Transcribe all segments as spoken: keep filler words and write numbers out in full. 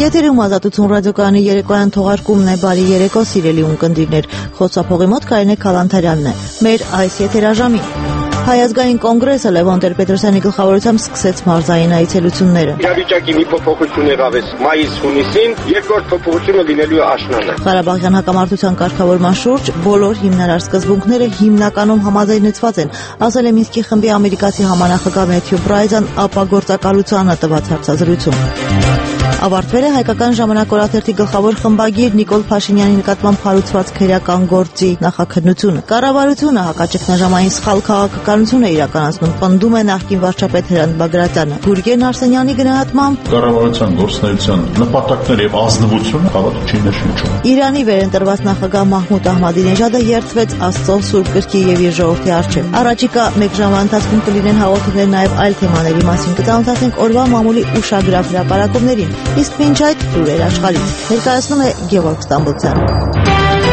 Եթերում Ազատություն ռադիոկայանի երեկոյան թողարկումն է։ Բարի երեկո, սիրելի ունկնդիրներ։ Խոսափողի մոտ Կարինե Քալանթարյանն է։ Մեր այս եթերաժամին Հայ ազգային կոնգրեսը Լևոն Տեր-Պետրոսյանի գլխավորությամբ սկսեց մարզային այցելությունները։ Իրավիճակի մի փոփոխություն եղավ էս մայիս-հունիսին, երկրորդ փոփոխությունը լինելու է աշնանը։ Ղարաբաղյան հակամարտության կարգավորման շուրջ բոլոր հիմնարար սկզբունքները հիմնականում համաձայնեցված են, ասել է Մինսկի խմբի ամերիկացի համանախագահ Մեթյու Բրայզան ապագործակալությանը տված հարցազրույցում։ Ավարտվել է հայկական ժամանակ օրաթերթի գլխավոր խմբագիր Նիկոլ Փաշինյանի նկատմամբ հարուցված քրեական գործի նախաքննությունը։ Կառավարությունը հակաճգնաժամային սխալ քաղաքականություն է իրականացնում, պնդում է նախկին վարչապետ Հրանտ Բագրատյանը։ Գուրգեն Արսենյանի գնահատմամբ կառավարության գործունեության նպատակներ եւ ազնվությունը հավատ չի նշում։ Իրանի վերընտրված նախագահ Մահմուդ Ահմադինեժադը երդվեց Աստծո Սուրբ Գրքի եւ իր ժողովրդի առջեւ։ Առաջիկա մեկ ժամվա ընթացքում կլինեն հաղորդումներ նաեւ այլ թեմաների մասին։ Կծանոթացնենք օրվա մամուլի ուշագրավ հրապարակումներին։ Իսկ մինչ այդ լուրեր աշխարհից ներկայացնում է Գևորգ Ստամբոլցյանը։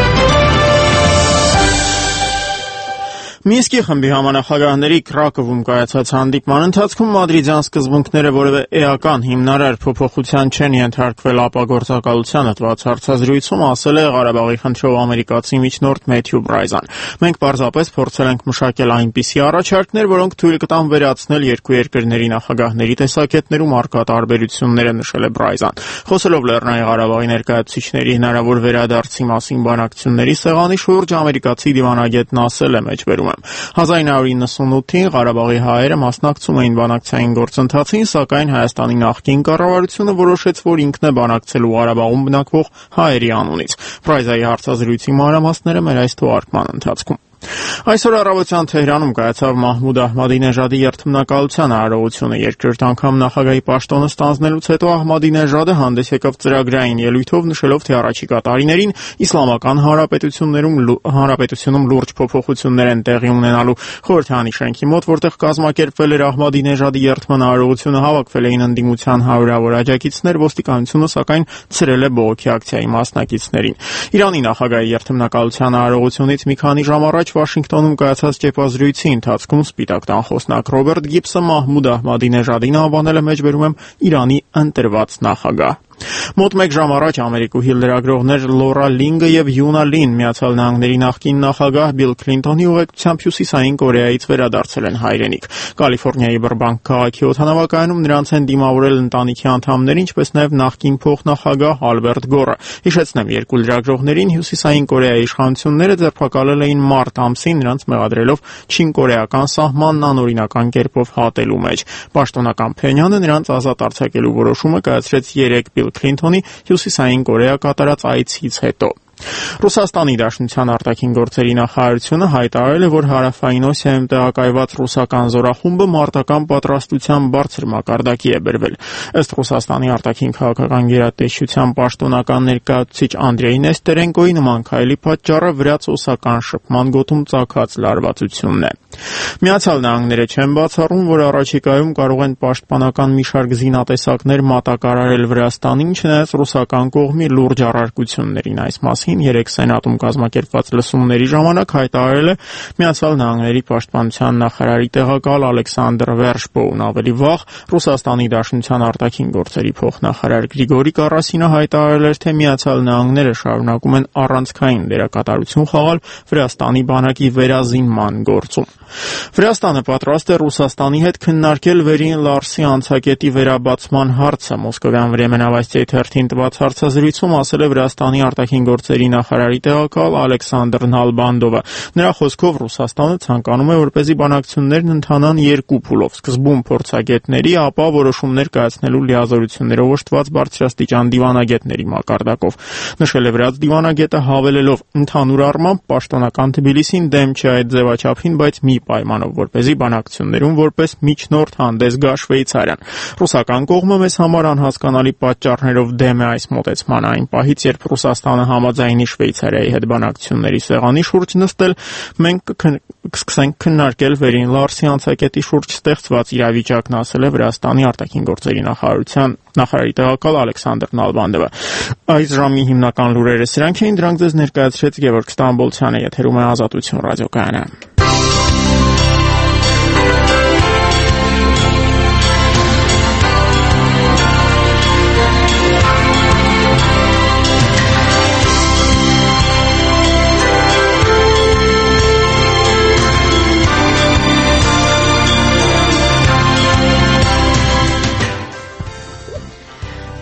Մինսկի խմբի համանախագահների Կրակովում կայացած հանդիպման ընթացքում մադրիդյան սկզբունքները որևէ էական հիմնարար փոփոխության չեն ենթարկվել ապագործակալությանը տված հարցազրույցում, ասել է Ղարաբաղի խնդրով ամերիկացի միջնորդ Մեթյու Բրայզան։ Մենք պարզապես փորձել ենք մշակել այնպիսի առաջարկներ, որոնք թույլ կտան վերացնել երկու երկրների նախագահների տեսակետներում առկա տարբերությունները, նշել է Բրայզան։ Խոսելով Լեռնային Ղարաբաղի ներկայացուցիչների հնարավոր վերադարձի մասին բանակցությունների սեղանի շուրջ, ամերիկացի դիվանագետն ասել է մեջբերում հազար նույն հարյուր իննսունութին Ղարաբաղի հայերը մասնակցում էին բանակցային գործընթացին, սակայն Հայաստանի նախկին կառավարությունը որոշեց, որ ինքն է բանակցելու Ղարաբաղում բնակվող հայերի անունից։ Բրայզայի հարցազրույցի մանրամասները մեր այս թողարկման ընթացքում։ Այսօր առավոտյան Թեհրանում կայացավ Մահմուդ Ահմադինեժադի երթմնակալության արարողությունը։ Երկրորդ անգամ նախագահի պաշտոնը ստանձնելուց հետո Ահմադինեժադը հանդես եկավ ծրագրային ելույթով, նշելով, թե առաջիկա տարիներին իսլամական հանրապետություններում հանրապետությունում լուրջ փոփոխություններ են տեղի ունենալու։ Խորհրդանի շենքի մոտ, որտեղ կազմակերպվել էր Ահմադինեժադի երթման արարողությունը, հավաքվել էին ընդդիմության հարյուրավոր աջակիցներ, ոստիկանությունը սակայն ցրել է բողոքի ակցիայի մասնակիցներին։ Իրանի նախագահի երթմնակալության արարողությունից մի քանի ժամ առաջ Վաշինգտոնում կայացած ճեպազրույցի ընթացքում Սպիտակ տան խոսնակ Ռոբերտ Գիբսը Մահմուդ Ահմադինեժադին անվանել է, մեջբերում եմ, Իրանի ընտրված նախագահ։ Մոտ մեկ ժամ առաջ Ամերիկուհի լրագրողներ Լորա Լինգը եւ Յունա Լին Միացյալ Նահանգների նախկին նախագահ Բիլ Քլինտոնի ուղեկցությամբ Հյուսիսային Կորեայից վերադարձել են հայրենիք։ Կալիֆոռնիայի Բրբանկ քաղաքի օդանավակայանում նրանց են դիմավորել ընտանիքի անդամներ, ինչպես նաեւ նախկին փոխնախագահ Ալբերտ Գորը։ Հիշեցնեմ, երկու լրագրողներին Հյուսիսային Կորեայի իշխանությունները ձերբակալել էին մարտ ամսին, նրանց մեղադրելով չին-կորեական սահմանն անօրինական կերպով հատելու մեջ։ Պաշտոնական Փենյանը նրանց ազատ արձակելու որոշումը կայացրեց երեկ Բիլ Քլինտոնի Հյուսիսային Կորեա կատարած այցից հետո։ Ռուսաստանի Դաշնության արտաքին գործերի նախարարությունը հայտարարել է, որ Հարավային Օսիայում տեղակայված ռուսական զորախումբը մարտական պատրաստության բարձր մակարդակի է բերվել։ Ըստ Ռուսաստանի արտաքին քաղաքական գերատեսչության պաշտոնական ներկայացուցիչ Անդրեյ Նեստերենկոյի, նման քայլի պատճառը վրաց-օսական շփման գոտում ծագած լարվածությունն է։ Միացյալ Նահանգները չեն բացառում, որ առաջիկայում կարող են պաշտպանական մի շարք զինատեսակներ մատակարարել Վրաստանին, չնայած ռուսական կողմի լուրջ առարկություններին այս մասին երեկ Սենատում կազմակերպված լսումների ժամանակ հայտարարել է Միացյալ Նահանգների պաշտպանության նախարարի տեղակալ Ալեքսանդր Վերշբոուն։ Ավելի վաղ Ռուսաստանի Դաշնության արտաքին գործերի փոխնախարար Գրիգորի Կարասինը հայտարարել էր, թե Միացյալ Նահանգները շարունակում են առանցքային դերակատարություն խաղալ Վրաստանի բանակի վերազինման գործում։ Վրաստանը պատրաստ է Ռուսաստանի հետ քննարկել Վերին Լարսի անցակետի վերաբացման հարցը։ Մոսկովյան Վրեմենավաստիայի թերթին տված հարցազրույցում ասել է Վրաստանի արտաքին գործերի նախարարի տեղակալ Ալեքսանդր Նալբանդովը։ Նրա խոսքով Ռուսաստանը ցանկանում է, որպեսզի բանակցություններն ընթանան երկու փուլով՝ սկզբում փորձագետների, ապա որոշումներ կայացնելու լիազորություններով օժտված բարձրաստիճան դիվանագետների մակարդակով։ Նշել է վրաց դիվանագետը, հավելելով, ընդհանուր առմամբ պաշտոնական Թբիլիսին դեմ չէ այդ ձևաչափին, բայց մի պայմանով, որպեսզի բանակցություններում որպես միջնորդ հանդես գա Շվեյցարիան։ Ռուսական կողմը մեզ համար անհասկանալի պատճառներով դեմ է այս մոտեցմանը։ Այն պահից, երբ Ռուսաստանը համաձայնի Շվեյցարիայի հետ բանակցությունների սեղանի շուրջ նստել, մենք կսկսենք քննարկել Վերին Լարսի անցակետի շուրջ ստեղծված իրավիճակն, ասել է Վրաստանի արտաքին գործերի նախարարության նախարարի տեղակալ Ալեքսանդր Նալբանդովը։ Այս ժամի հիմնական լուրերը սրանք էին, դրանք ձեզ ներկայացրեց Գևորգ Ստամբոլցյանը, եթերում է Ազատություն ռադիոկայանը։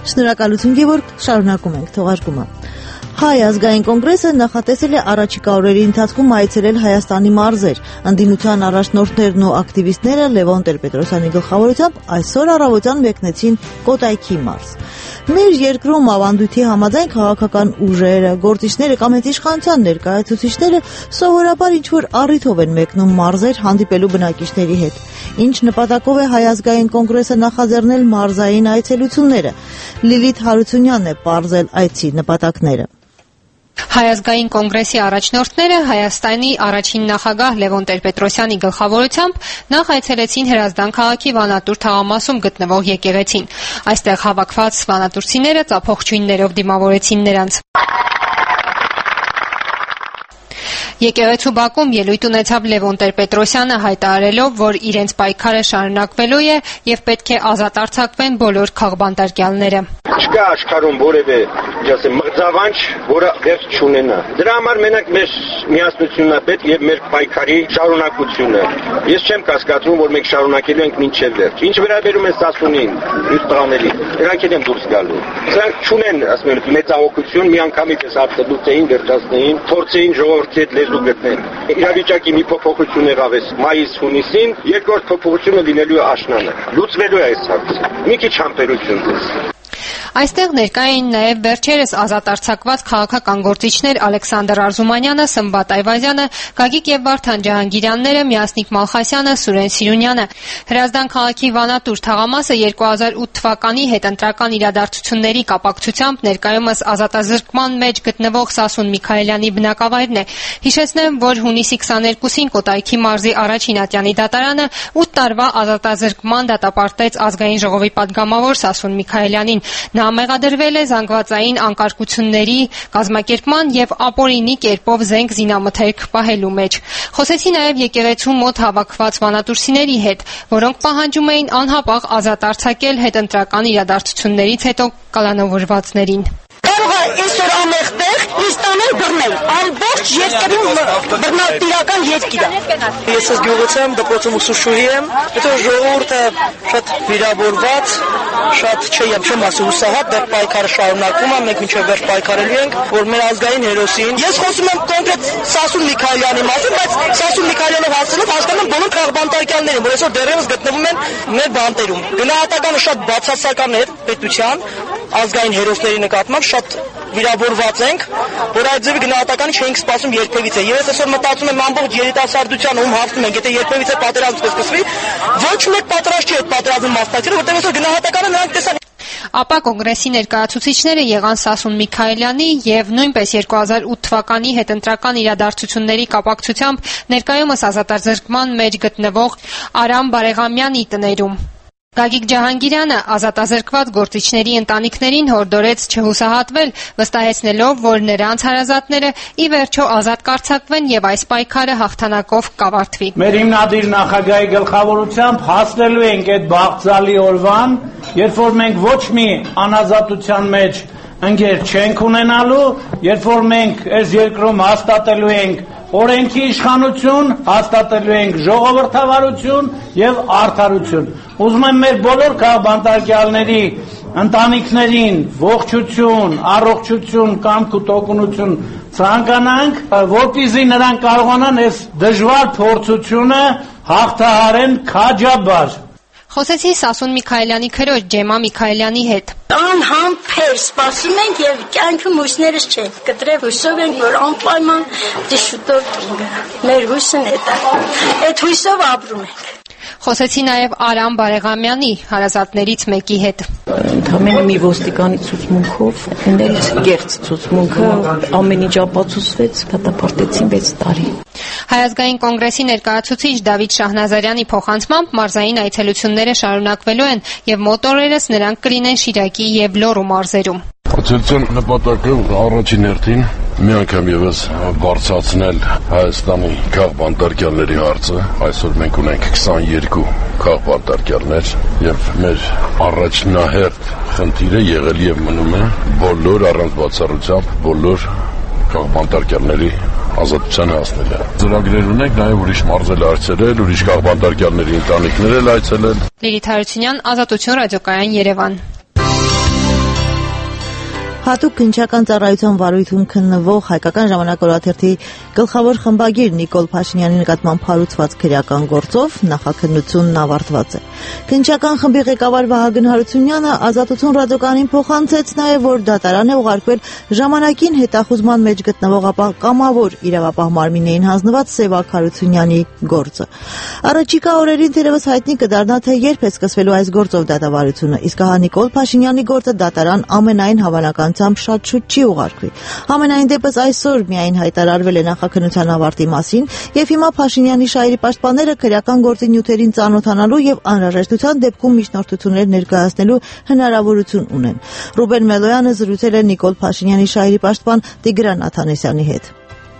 Շնորհակալություն Գևորգ, շարունակում ենք թողարկումը։ Հայ ազգային կոնգրեսը նախատեսել է առաջիկա օրերի ընթացքում այցելել Հայաստանի մարզեր։ Ընդդիմության առաջնորդներն ու ակտիվիստները Լևոն Տեր-Պետրոսյանի գլխավորությամբ այսօր առավոտյան մեկնեցին Կոտայքի մարզ։ Մեր երկրում ավանդույթի համաձայն քաղաքական ուժերը, գործիչները կամ հենց իշխանության ներկայացուցիչները սովորաբար ինչ-որ առիթով են մեկնում մարզեր հանդիպելու բնակիչների հետ։ Ինչ նպատակով է Հայ ազգային կոնգրեսը նախաձեռնել մարզային այցելությունները։ Լիլիթ Հարությունյանն է պարզել այցի նպատակները։ Հայ ազգային կոնգրեսի առաջնորդները Հայաստանի առաջին նախագահ Լևոն Տեր-Պետրոսյանի գլխավորությամբ նախ այցելեցին Հրազդան քաղաքի Վանատուր թաղամասում գտնվող եկեղեցին։ Այստեղ հավաքված վանատուրցիները ծափողջույններով դիմավորեցին նրանց։ Եկեղեցու բակում ելույթ ունեցավ Լևոն Տեր-Պետրոսյանը, հայտարարելով, որ իրենց պայքարը շարունակվելու է եւ պետք է ազատ արձակվեն բոլոր քաղբանտարկյալները։ Չկա աշխարհում որևէ, ասեմ, մղձավանջ, որը վերջ չունենա։ Դրա համար մենակ մեր միասնությունն է պետք եւ մեր պայքարի շարունակությունը։ Ես չեմ կասկածում, որ մենք շարունակելու ենք մինչեւ վերջ։ Ինչ վերաբերում է Սասունին, մյուս տղաներին, նրանք են դուրս գալու։ Սրանք չունեն, ասում եմ, մեծահոգություն, միանգամից էս արտադրության վերջացնեին, փորձեին ժողովրդի հետ լեզու գտնել։ Իրավիճակի մի փոփոխություն եղավ էս մայիս-հունիսին, երկրորդ փոփոխությունը լինելու է աշնանը։ Լուծվելու է այս հարցը։ Մի քիչ համբերություն դες։ Այստեղ ներկա էին նաև վերջերս ազատ արձակված քաղաքական գործիչներ Ալեքսանդր Արզումանյանը, Սմբատ Այվազյանը, Գագիկ եւ Վարդան Ջահանգիրյանները, Միասնիկ Մալխասյանը, Սուրեն Սիրունյանը։ Հրազդան քաղաքի Վանատուր թաղամասը երկու հազար ութ թվականի հետընտրական իրադարձությունների կապակցությամբ ներկայումս ազատազրկման մեջ գտնվող Սասուն Միքայելյանի բնակավայրն է։ Հիշեցնեմ, որ հունիսի քսաներկուսին Կոտայքի մարզի առաջին ատյանի դատարանը ութ տարվա ազատազրկման դատապարտեց ազգային ժողովի падգամավոր Սասուն Միքայելյանին։ Նա մեղադրվել է զանգվածային անկարգությունների կազմակերպման եւ ապօրինի կերպով զենք զինամթերք պահելու մեջ։ Խոսեցի նաեւ եկեղեցու մոտ հավաքված վանատուրցիների հետ, որոնք պահանջում էին անհապաղ ազատ արձակել հետընտրական իրադարձություններից հետո կալանավորվածներին։ Կարող է այսօր ամեղտեղ ինստանել բռնել, ամբողջ երկրում բռնատիրական երկիր է։ Ես ես գյուղից եմ, դպրոցում ուսուցչուհի եմ, հետո ժողովուրդը շատ վիրավորված, շատ չեմ չեմ ասի հուսահատ, դեռ պայքարը շարունակվում է, մենք մինչև վերջ պայքարելու ենք, որ մեր ազգային հերոսին։ Ես խոսում եմ կոնկրետ Սասուն Միքայելյանի մասին, բայց Սասուն Միքայելյանով հասցնելով հասկանում եմ բոլոր քաղբանտարկյալներին, որ այսօր դեռևս գտնվում են մեր բանտերում։ Գնահատականը շատ բացասական է պետության ազգային հերոսների նկատմամբ, շատ վիրավորված ենք, որ այդ ձևի գնահատականը չենք սպասում երբևիցե։ Ես այսօր մտածում եմ ամբողջ երիտասարդության ում հաղթում ենք, եթե երբևիցե պատերազմ կսկսվի, ոչ մեկ պատրաստ չի այդ պատերազմի մասնակցել, որտեղ այսօր գնահատականը նրանք տեսան։ Ապա կոնգրեսի ներկայացուցիչները եղան Սասուն Միքայելյանի եւ նույնպես երկու հազար ութ թվականի հետընտրական իրադարձությունների կապակցությամբ ներկայումս ազատազրկման մեջ գտնվող Արամ Բարեղամյանի տներում։ Գագիկ Ջահանգիրյանը ազատազրկված գործիչների ընտանիքներին հորդորեց չհուսահատվել, վստահեցնելով, որ նրանց հարազատները ի վերջո ազատ կարձակվեն եւ այս պայքարը հաղթանակով կավարտվի։ Մեր հիմնադիր նախագահի գլխավորությամբ հասնելու ենք այդ բաղձալի օրվան, երբ որ մենք ոչ մի անազատության մեջ ընկեր չենք ունենալու, երբ որ մենք այս երկրում հաստատելու ենք օրենքի իշխանություն, հաստատելու ենք ժողովրդավարություն եւ արդարություն։ Ուզում եմ մեր բոլոր քաղբանտարկյալների ընտանիքներին ողջություն, առողջություն, կամք ու տոկունություն ցանկանանք, որպեսզի նրանք կարողանան այս դժվար փորձությունը հաղթահարեն քաջաբար։ Խոսեցի Սասուն Միքայելյանի քրոջ Ջեմա Միքայելյանի հետ։ Անհամբեր սպասում ենք եւ կյանքում հույսներս չենք կտրել, հույսով ենք, որ անպայման դիշուտով կինգա։ Մեր հույսն է դա։ Այդ հույսով ապրում ենք։ Խոսեցի նաև Արամ Բարեղամյանի հարազատներից մեկի հետ։ Ընդհանրապես մի ոստիկանի ցուցմունքով, այնտեղից կեղծ ցուցմունքը ամեն ինչ ապացուցվեց, դատապարտեցին վեց տարի։ Հայ ազգային կոնգրեսի ներկայացուցիչ Դավիթ Շահնազարյանի փոխանցմամբ մարզային այցելությունները շարունակվելու են եւ մոտորերս նրանք կլինեն Շիրակի եւ Լոռու մարզերում։ Այցելության նպատակը առաջին հերթին մի անգամ եւս բարձրացնել Հայաստանի քաղբանտարկյալների հարցը։ Այսօր մենք ունենք քսաներկու քաղբանտարկյալներ եւ մեր առաջնահերթ խնդիրը եղել եւ մնում է բոլոր առանց բացառությամբ բոլոր քաղբանտարկյալների ազատության հասնելը։ Ծրագրեր ունենք նաև ուրիշ մարզել այցելել, ուրիշ քաղբանտարկյալների ընտանիքներ էլ այցելել։ Լիլիթ Հարությունյան, Ազատություն ռադիոկայան, Երևան։ Հատուկ քննչական ծառայության վարույթում քննվող Հայկական ժամանակ օրաթերթի գլխավոր խմբագիր Նիկոլ Փաշինյանի նկատմամբ հարուցված քրեական գործով նախաքննությունն ավարտված է։ Քննչական խմբի ղեկավար Վահագն Հարությունյանը Ազատություն ռադիոկայանին փոխանցեց նաև, որ դատարան է ուղարկվել ժամանակին հետախուզման մեջ գտնվող ապա կամավոր իրավապահ մարմիններին հանձնված Սևակ Հարությունյանի գործը։ Առաջիկա օրերին թերևս հայտնի կդառնա, թե երբ է սկսվելու այս գործով դատավարությունը, իսկ ահա Նիկոլ Փաշինյանի գործը դատարան ամենայն հավանականությամբ շատ շուտ չի ուղարկվի։ Ամենայն դեպս այսօր միայն հայտարարվել է նախաքննության ավարտի մասին, եւ հիմա Փաշինյանի շահերի պաշտպանները քրեական գործի նյութերին ծանոթանալու եւ անհրաժեշտության դեպքում միջնորդություններ ներկայացնելու հնարավորություն ունեն։ Ռուբեն Մելոյանը զրուցել է Նիկոլ Փաշինյանի շահերի պաշտպան Տիգրան Աթանեսյանի հետ։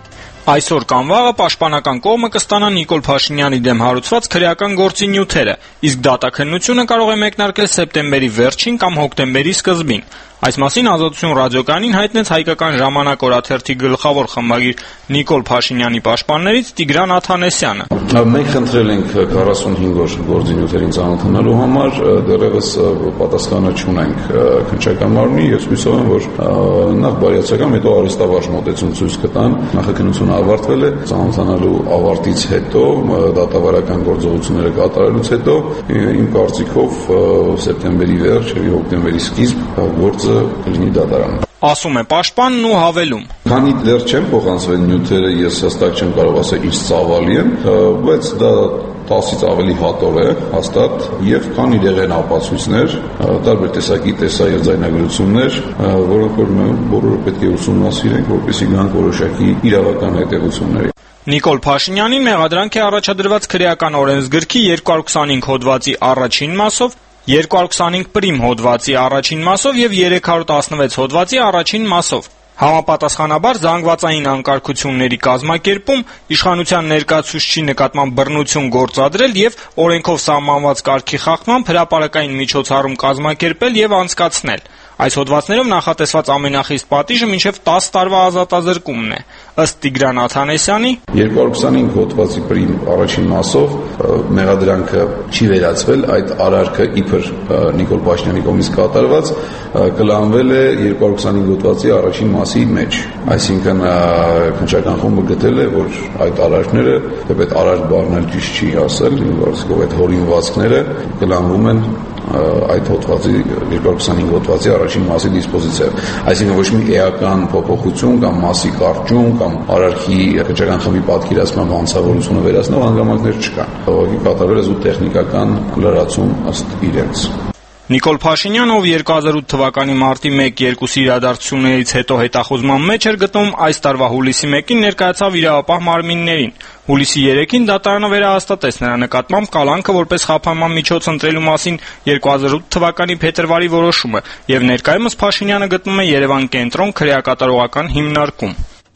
Այսօր կամ վաղը պաշտպանական կողմը կստանա Նիկոլ Փաշինյանի դեմ հարուցված քրեական գործի նյութերը, իսկ դատաքննությունը կարող է մեկնարկել սեպտեմբերի վերջին կամ հոկտեմբերի սկզբին։ Այս մասին Ազատություն ռադիոկայանին հայտնեց Հայկական ժամանակ օրաթերթի գլխավոր խմբագիր Նիկոլ Փաշինյանի պաշտպաններից Տիգրան Աթանեսյանը։ Մենք խնդրել ենք քառասունհինգ օր գործի նյութերին ծանոթանալու համար, դեռևս պատասխանը չունենք քննչական մարմնի, ես հույսով եմ, որ նախ բարյացակամ, հետո արհեստավարժ մոտեցում ցույց կտան։ Նախաքննությունը ավարտվել է, ծանոթանալու ավարտից հետո, դատավարական գործողությունները կատարելուց հետո, իմ կարծիքով սեպտեմբերի վերջ եւ հոկտեմբերի սկիզբ գործը կլինի դատարանում։ Ասում է պաշտպանն ու հավելում. Քանի դեռ չեմ փոխանցվել նյութերը, ես հստակ չեմ կարող ասել ինչ ծավալի են, բայց դա տասից ավելի հատով է հաստատ եւ քան իրեղ են ապացույցներ, տարբեր տեսակի տեսա եւ ձայնագրություններ, որոնք որ մենք բոլորը պետք է ուսումնասիրենք, որպեսզի գանք որոշակի իրավական հետեւությունների։ Նիկոլ Փաշինյանին մեղադրանք է առաջադրված քրեական օրենսգրքի երկու հարյուր քսանհինգ հոդվածի առաջին մասով, երկու հարյուր քսանհինգ պրիմ հոդվածի առաջին մասով եւ երեք հարյուր տասնվեց հոդվածի առաջին մասով։ Համապատասխանաբար զանգվածային անկարգությունների կազմակերպում, իշխանության ներկայացուցչի նկատմամբ բռնություն գործադրել եւ օրենքով սահմանված կարգի խախտմամբ հրապարակային միջոցառում կազմակերպել եւ անցկացնել։ Այս հոդվածներով նախատեսված ամենախիստ պատիժը մինչև տասը տարվա ազատազրկումն է։ Ըստ Տիգրան Աթանեսյանի, երկու հարյուր քսանհինգ հոդվածի պրիմ առաջին մասով մեղադրանքը չի վերացվել, այդ արարքը իբր Նիկոլ Փաշինյանի կողմից կատարված կլանվել է երկու հարյուր քսանհինգ հոդվածի առաջին մասի մեջ։ Այսինքն քննչական խումբը գտել է, որ այդ արարքները, թեպետ արարք բառն էլ ճիշտ չի ասել, ինքնուրույն այդ հորինվածքները կլանվում են այդ հոդվածի երկու հարյուր քսանհինգ հոդվածի առաջին մասի դիսպոզիցիայով։ Այսինքն ոչ մի էական փոփոխություն կամ մասի կարճում կամ արարքի քննչական խմբի պատկերացման հանցավորությունը վերացնող հանգամանքներ չկան։ Ուղղակի կատարվել է զուտ տեխնիկական լրացում ըստ իրենց։ Նիկոլ Փաշինյանը, ով երկու հազար ութ թվականի մարտի մեկը-երկուսի իրադարձություններից հետո հետախուզման մեջ էր գտնվում, այս տարվա հուլիսի մեկին ներկայացավ իրավապահ մարմիններին։ Հուլիսի երեքին դատարանը վերահաստատեց նրա նկատմամբ կալանքը որպես խափանման միջոց ընտրելու մասին երկու հազար ութ թվականի փետրվարի որոշումը, եւ ներկայումս Փաշինյանը գտնվում է Երևան կենտրոն քրեակատարողական հիմնարկում։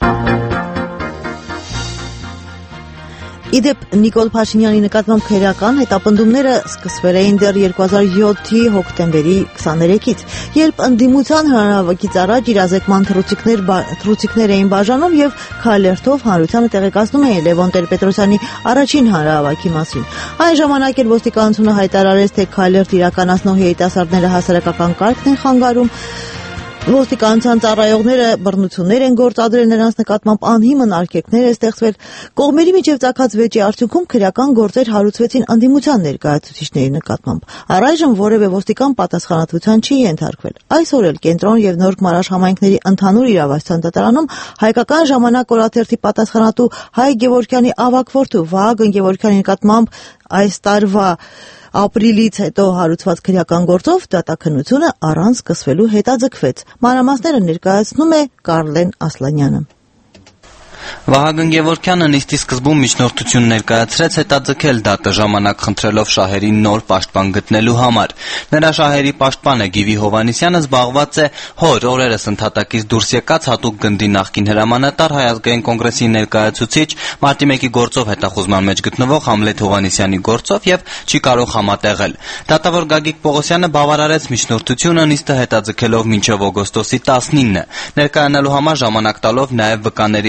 Իդեպ Նիկոլ Փաշինյանի նկատմամբ քրեական հետապնդումները սկսվել էին դեռ երկու հազար յոթի հոկտեմբերի քսաներեքից, երբ ընդդիմության հրահավաքից առաջ իրազեկման թռուցիկներ թռուցիկներ էին բաժանում եւ քայլերթով հանրությանը տեղեկացնում էին Լևոն Տեր-Պետրոսյանի առաջին հանրահավաքի մասին։ Այն ժամանակ էլ ոստիկանությունը հայտարարեց, թե քայլերթ իրականացնող երիտասարդները հասարակական կարգն են խանգարում։ Ոստիկանության ծառայողները բռնություններ են գործադրել նրանց նկատմամբ, անհիմն արգելքներ է ստեղծվել։ Կողմերի միջև ծագած վեճի արդյունքում քրեական գործեր հարուցվեցին ընդդիմության ներկայացուցիչների նկատմամբ։ Առայժմ որևէ ոստիկան պատասխանատվության չի ենթարկվել։ Այսօր էլ Կենտրոն եւ Նորք Մարաշ համայնքների ընդհանուր իրավասության դատարանում Հայկական ժամանակ օրաթերթի պատասխանատու Հայ Գևորգյանի ավագ որդու Վահագն Գևորգյանի նկատմամբ այս տարվա ապրիլից հետո հարուցված քրեական գործով դատաքննությունը առանց սկսվելու հետաձգվեց։ Մանրամասները ներկայացնում է Կարլեն Ասլանյանը։ Վահագն Գևորգյանը նիստի սկզբում միջնորդություն ներկայացրեց հետաձգել դատը ժամանակ խնդրելով շահերի նոր պաշտպան գտնելու համար։ Նրա շահերի պաշտպանը Գիվի Հովհաննիսյանը զբաղված է հոր օրերս ընդհատակից դուրս եկած հատուկ գնդի նախկին հրամանատար Հայ ազգային կոնգրեսի ներկայացուցիչ, մարտի մեկի գործով հետախուզման մեջ գտնվող Համլետ Հովհաննիսյանի գործով եւ չի կարող համատեղել։ Դատավոր Գագիկ Պողոսյանը բավարարեց միջնորդությունը նիստը հետաձգելով մինչև օգոստոսի տասնինը, ներկայանալու համար ժամանակ տալով նաեւ վկաներից մեկին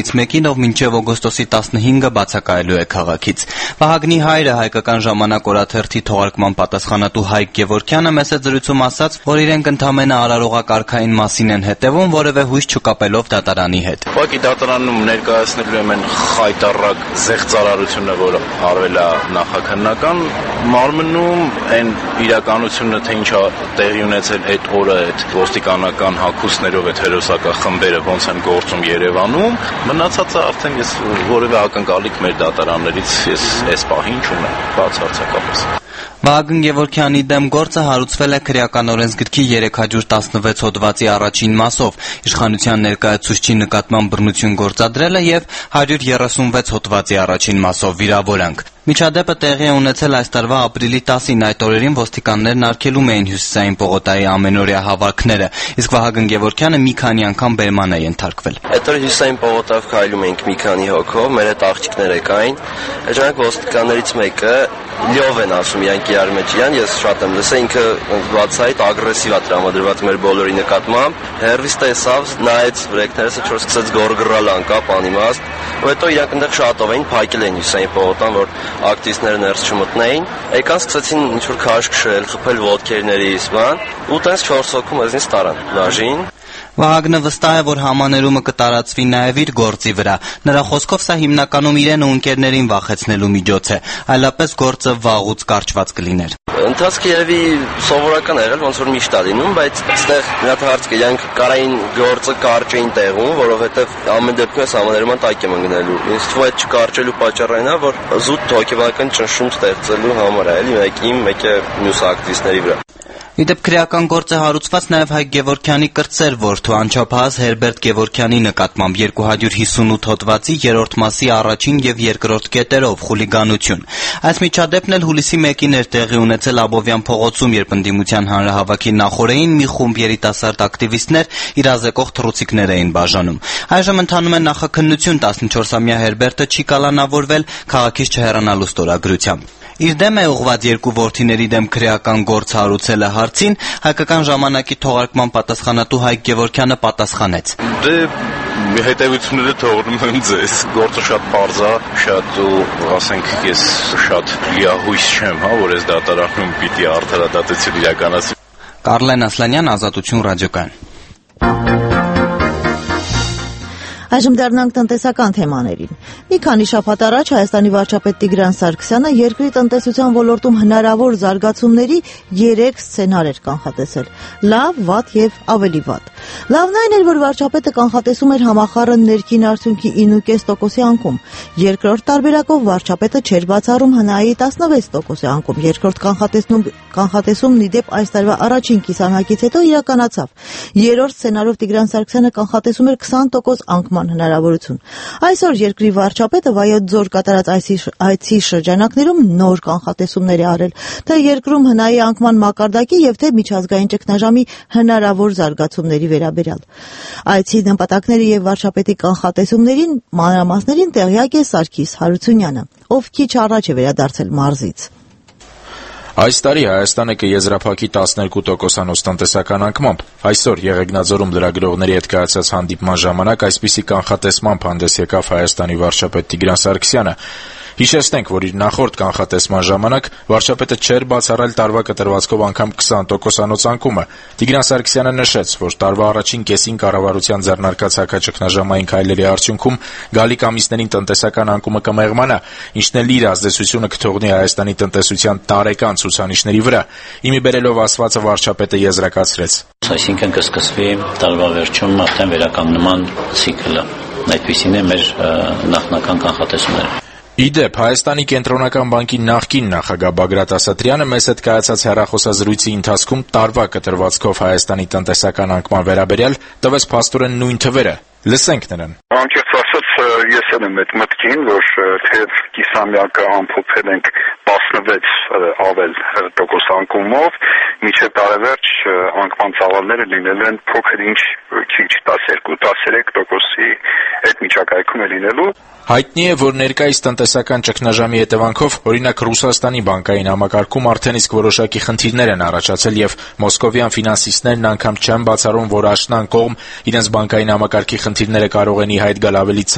Վահագնին, ով մինչև օգոստոսի տասնհինգը բացակայելու է քաղաքից։ Վահագնի հայրը հայկական ժամանակ օրաթերթի թողարկման պատասխանատու Հայկ Գևորգյանը մեծ է զրույցում ասաց, որ իրենք ընդամենը արարողակարգային մասին են հետևում, որևէ հույս չկապելով դատարանի հետ։ Ուղղակի դատարանում ներկայացնելու եմ այն խայտառակ զեղծարարությունը, որը արվել է նախաքննական մարմնում, այն իրականությունը, թե ինչա տեղի ունեցել այդ օրը, այդ ոստիկանական հագուստներով այդ հերոսական խմբերը ոնց են գործում Երևանում, մնացածը արդեն ես որևէ ակնկալիք մեր դատարաններից ես այս պահին չունեմ, բացարձակապես։ Վահագն Գևորգյանի դեմ գործը հարուցվել է քրեական օրենսգրքի երեք հարյուր տասնվեց հոդվածի առաջին մասով, իշխանության ներկայացուցչի նկատմամբ բռնություն գործադրելը եւ հարյուր երեսունվեց հոդվածի առաջին մասով վիրավորանք։ Միջադեպը տեղի է ունեցել այս տարվա ապրիլի տասին, այդ օրերին ոստիկաններն արգելում էին Հյուսիսային պողոտայի ամենօրյա հավաքները, իսկ Վահագն Գևորգյանը մի քանի անգամ բերման է ենթարկվել։ Այդ օրը Հյուսիսային պողոտայով քայլում էինք մի քանի հոգով, մեր հետ աղջիկներ եկային, այդ ժամանակ ոստիկաններից մեկը լյով են ասում իրանք իրար մեջ իրան, ես շատ եմ լսել, ինքը բացայից ագրեսիվ է տրամադրված մեր բոլորի նկատմամբ, հեռվից տեսավ, նայեց վրեքներս, ինչ որ սկսեց գոռգռալ անկապ անիմաստ, ու հետո իրանք այնտեղ շատով էին, փակել էին Հյուսիսային պողոտան, որ ակտիվիստները ներս չմտնեին, եկան սկսեցին ինչ որ քաշ քշել, խփել ոտքերներից, բան, ու տենց չորս հոգու մեզնից տարան, դաժին։ Վահագնը վստահ է, որ համաներումը կտարածվի նաև իր գործի վրա։ Նրա խոսքով սա հիմնականում իրեն ու ընկերներին վախեցնելու միջոց է, այլապես գործը վաղուց կարճված կլիներ։ Ընթացքը երևի սովորական եղել, ոնց որ միշտ է լինում, բայց այստեղ մի հատ հարց կա, իրանք կարային գործը կարճ էին տեղում, որովհետև ամեն դեպքում ես համաներման տակ եմ ընկնելու։ Ինձ թվում է այդ չկարճելու պատճառը այն է, որ զուտ հոգեբանական ճնշում ստեղծելու համար է, էլի, մեկի իմ, մեկը մյուս ակտիվիստների վրա։ Իդեպ քրեական գործ է հարուցված նաև Հայկ Գևորգյանի կրտսեր որդու անչափահաս Հերբերտ Գևորգյանի նկատմամբ երկու հարյուր հիսունութ հոդվածի երրորդ մասի առաջին եւ երկրորդ կետերով խուլիգանություն։ Այս միջադեպն էլ հուլիսի մեկին էր տեղի ունեցել Աբովյան փողոցում, երբ ընդդիմության հանրահավաքի նախօրեին մի խումբ երիտասարդ ակտիվիստներ իրազեկող թռուցիկներ էին բաժանում։ Այժմ ընթանում է նախաքննություն, տասնչորսամյա Հերբերտը չի կալանավորվել քաղաքից չհեռանալու ստորագրությամբ։ Իր դեմ է ուղղված երկու որդիների դեմ քրեական գործ հարուցելը հարցին հայկական ժամանակի թողարկման պատասխանատու Հայկ Գևորգյանը պատասխանեց. Դե հետևությունները թողնում եմ ձեզ, գործը շատ պարզ է, շատ ու ասենք ես շատ լիահույս չեմ, հա, որ այս դատարանում պիտի արդարադատություն իրականացվի։ Կարլեն Ասլանյան, Ազատություն ռադիոկայան։ Այժմ դառնանք տնտեսական թեմաներին։ Մի քանի շաբաթ առաջ Հայաստանի վարչապետ Տիգրան Սարգսյանը երկրի տնտեսության ոլորտում հնարավոր զարգացումների երեք սցենար էր կանխատեսել՝ լավ, վատ եւ ավելի վատ։ Լավն այն էր, որ վարչապետը կանխատեսում էր համախառն ներքին արդյունքի ինը կես տոկոսի անկում։ Երկրորդ տարբերակով վարչապետը չէր բացառում ՀՆԱ-ի տասնվեց տոկոսի անկում։ Երկրորդ կանխատեսում կանխատեսումն ի դեպ այս տարվա առաջին կիսամյակից հետո իրականացավ։ Երրորդ սցենարով Տիգրան Սարգսյանը կանխատեսում էր քսան տոկոս անկման հնարավորություն։ Այսօր երկրի վարչապետը Վայոց ձոր կատարած այցի շրջանակներում նոր կանխատեսումներ է արել, թե երկրում ՀՆԱ-ի անկման մակարդակի եւ թե միջազգային ճգնաժամի հնարավոր զարգացումների վերաբերյալ։ Այցի նպատակների եւ վարչապետի կանխատեսումներին մանրամասներին տեղյակ է Սարգիս Հարությունյանը, ով քիչ առաջ է վերադարձել մարզից։ Այս տարի Հայաստանը կեզրափակի տասներկու տոկոսանոց տնտեսական անկմամբ։ Այսօր Եղեգնաձորում լրագրողների հետ կայացած հանդիպման ժամանակ այսպիսի կանխատեսմամբ հանդես եկավ Հայաստանի վարչապետ Տիգրան Սարգսյանը։ Հիշեցնենք, որ իր նախորդ կանխատեսման ժամանակ վարչապետը չէր բացառել տարվա կտրվածքով անգամ քսան տոկոսանոց անկումը։ Տիգրան Սարգսյանը նշեց, որ տարվա առաջին կեսին կառավարության ձեռնարկած հակաճգնաժամային քայլերի արդյունքում գալիք ամիսներին տնտեսական անկումը կմեղմանա, ինչն էլ իր ազդեցությունը կթողնի Հայաստանի տնտեսության տարեկան ցուցանիշների վրա։ Իմի բերելով ասվածը վարչապետը եզրակացրեց. Այսինքն կսկսվի տարվա վերջում արդեն վերականգնման ցիկլը։ Այդպիսին է մեր նախնական կանխատեսումները։ Իդեպ Հայաստանի կենտրոնական բանկի նախկին նախագահ Բագրատ Ասատրյանը մեզ հետ կայացած հեռախոսազրույցի ընթացքում տարվա կտրվածքով Հայաստանի տնտեսական անկման վերաբերյալ տվեց փաստորեն նույն թվերը։ Լսենք նրան։ Անկեղծ ասած, ես էլ եմ այդ մտքին, որ թեև կիսամյակը ամփոփել ենք տասնվեց ավել տոկոս անկումով, մինչև տարեվերջ անկման ծավալները լինելու են փոքր ինչ քիչ տասներկու տասներեք տոկոսի այդ միջակայքում է լինելու։ Հայտնի է, որ ներկայիս տնտեսական ճգնաժամի հետևանքով օրինակ Ռուսաստանի բանկային համակարգում արդեն իսկ որոշակի խնդիրներ են առաջացել եւ մոսկովյան ֆինանսիստներն անգամ չեն բացառում, որ աշնան կողմ իրենց բանկային համակարգի խնդիրները կարող են ի հայտ գալ ավելի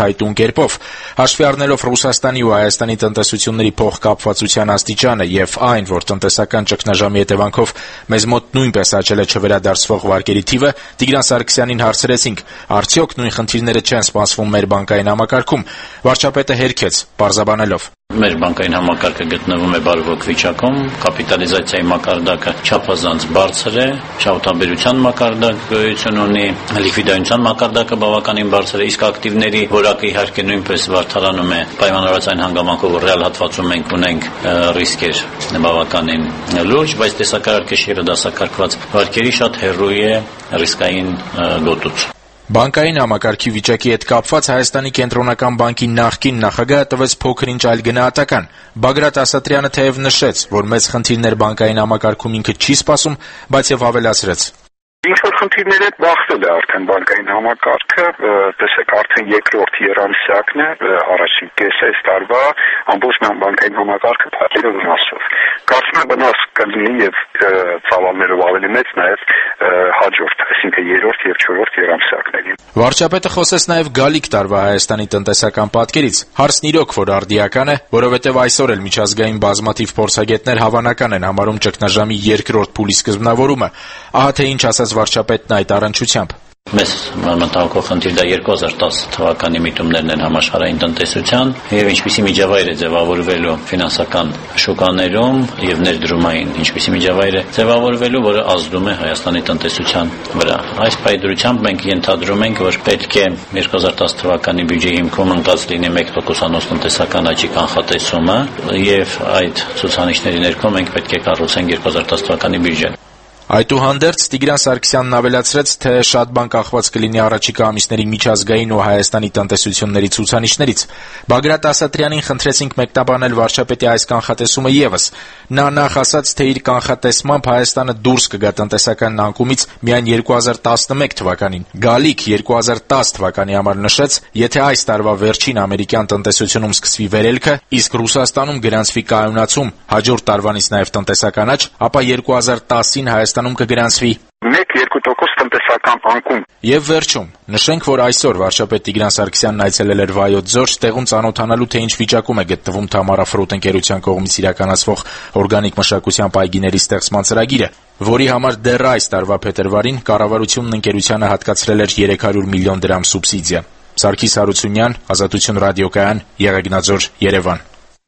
արտահայտուն կերպով։ Հաշվի առնելով Ռուսաստանի ու Հայաստանի տնտեսությունների փոխկապվածության աստիճանը եւ այն, որ տնտեսական ճգնաժամի հետևանքով մեզ մոտ նույնպես աճել է չվերադարձվող վարկերի թիվը, Տիգրան Սարգսյանին հարցրեցինք. արդյոք նույն խնդիրները չեն սպասվում մեր բանկային համակարգում։ Վարչապետը հերքեց, պարզաբանելով. Մեր բանկային համակարգը գտնվում է բարվոք վիճակում, կապիտալիզացիայի մակարդակը չափազանց բարձր է, շահութաբերության մակարդակ գոյություն ունի, լիկվիդայնության մակարդակը բավականին բարձր է, իսկ ակտիվների որակը իհարկե նույնպես վարդարանում է պայմանավորված այն հանգամանքով, որ ռեալ հատվածում մենք ունենք ռիսկեր բավականին լուրջ, բայց տեսակարար կշիռը դասակարգված վարկերի շատ հեռու է ռիսկային գոտուց։ Բանկային համակարգի վիճակի հետ կապված Հայաստանի կենտրոնական բանկի նախկին նախագահը տվեց փոքր-ինչ այլ գնահատական։ Բագրատ Ասատրյանը թեև նշեց, որ մեծ խնդիրներ բանկային համակարգում ինքը չի սպասում, բայց եւ ավելացրեց. Ինչ-որ խնդիրներ հետ բախվել է արդեն բանկային համակարգը, տեսեք արդեն երկրորդ երամսյակն է, առաջին կեսից տարվա ամբողջ բանկային համակարգը փակել է վնասով։ Կարծում եմ վնաս կլինի եւ ծավալներով ավելի մեծ նաեւ հաջորդ, այսինքն երրորդ եւ չորրորդ երամսյակներին։ Վարչապետը խոսեց նաեւ գալիք տարվա Հայաստանի տնտեսական պատկերից։ Հարցն իրոք որ արդիական է, որովհետեւ այսօր էլ միջազգային բազմաթիվ փորձագետներ հավանական են համարում ճգնաժամի երկրորդ փուլի սկզբնավորումը։ Ահա թե ինչ ասաց վարչապետն այդ առնչությամբ. Մեծ մտահոգող խնդիր դա երկու հազար տասը թվականի միտումներն են համաշխարհային տնտեսության եւ ինչպիսի միջավայր է ձևավորվելու ֆինանսական շուկաներում եւ ներդրումային, ինչպիսի միջավայր է ձևավորվելու, որը ազդում է Հայաստանի տնտեսության վրա։ Այս պայմանությամբ մենք ենթադրում ենք, որ պետք է երկու հազար տասը թվականի բյուջեի հիմքում ընկած լինի մեկ տոկոսանոց տնտեսական աճի կանխատեսումը եւ այդ ցուցանիշների ներքո մենք պետք է կառուցենք երկու հազար տասը թվականի բյուջեն։ Այդուհանդերձ Տիգրան Սարգսյանն ավելացրեց, թե շատ բան կախված կլինի առաջիկա ամիսների միջազգային ու Հայաստանի տնտեսությունների ցուցանիշներից։ Բագրատ Ասատրյանին խնդրեցինք մեկնաբանել վարչապետի այս կանխատեսումը եւս։ Նա նախ ասաց, թե իր կանխատեսմամբ Հայաստանը դուրս կգա տնտեսական անկումից միայն երկու հազար տասնմեկ թվականին։ Գալիք երկու հազար տասը թվականի համար նշեց, եթե այս տարվա վերջին ամերիկյան տնտեսությունում սկսվի վերելքը, իսկ Ռուսաստանում գրանցվի կայունացում, հաջորդ տարվանից նաեւ տնտեսական աճ, ապա երկու հազար տասին Հայաստանում կգրանցվի մեկ-երկու տոկոս տնտեսական անկում։ Եվ վերջում, նշենք, որ այսօր վարչապետ Տիգրան Սարգսյանն այցելել էր Վայոց Ձոր, տեղում ծանոթանալու թե ինչ վիճակում է գտնվում Թամարա Ֆրուտ ընկերության կողմից իրականացվող օրգանիկ մշակության պայգիների ստեղծման ծրագիրը, որի համար դեռ այս տարվա փետրվարին կառավարությունն ընկերությանը հատկացրել էր երեք հարյուր միլիոն դրամ սուբսիդիա։ Սարգիս Հարությունյան, Ազատություն ռադիոկայան, Եղեգնաձոր, Երևան։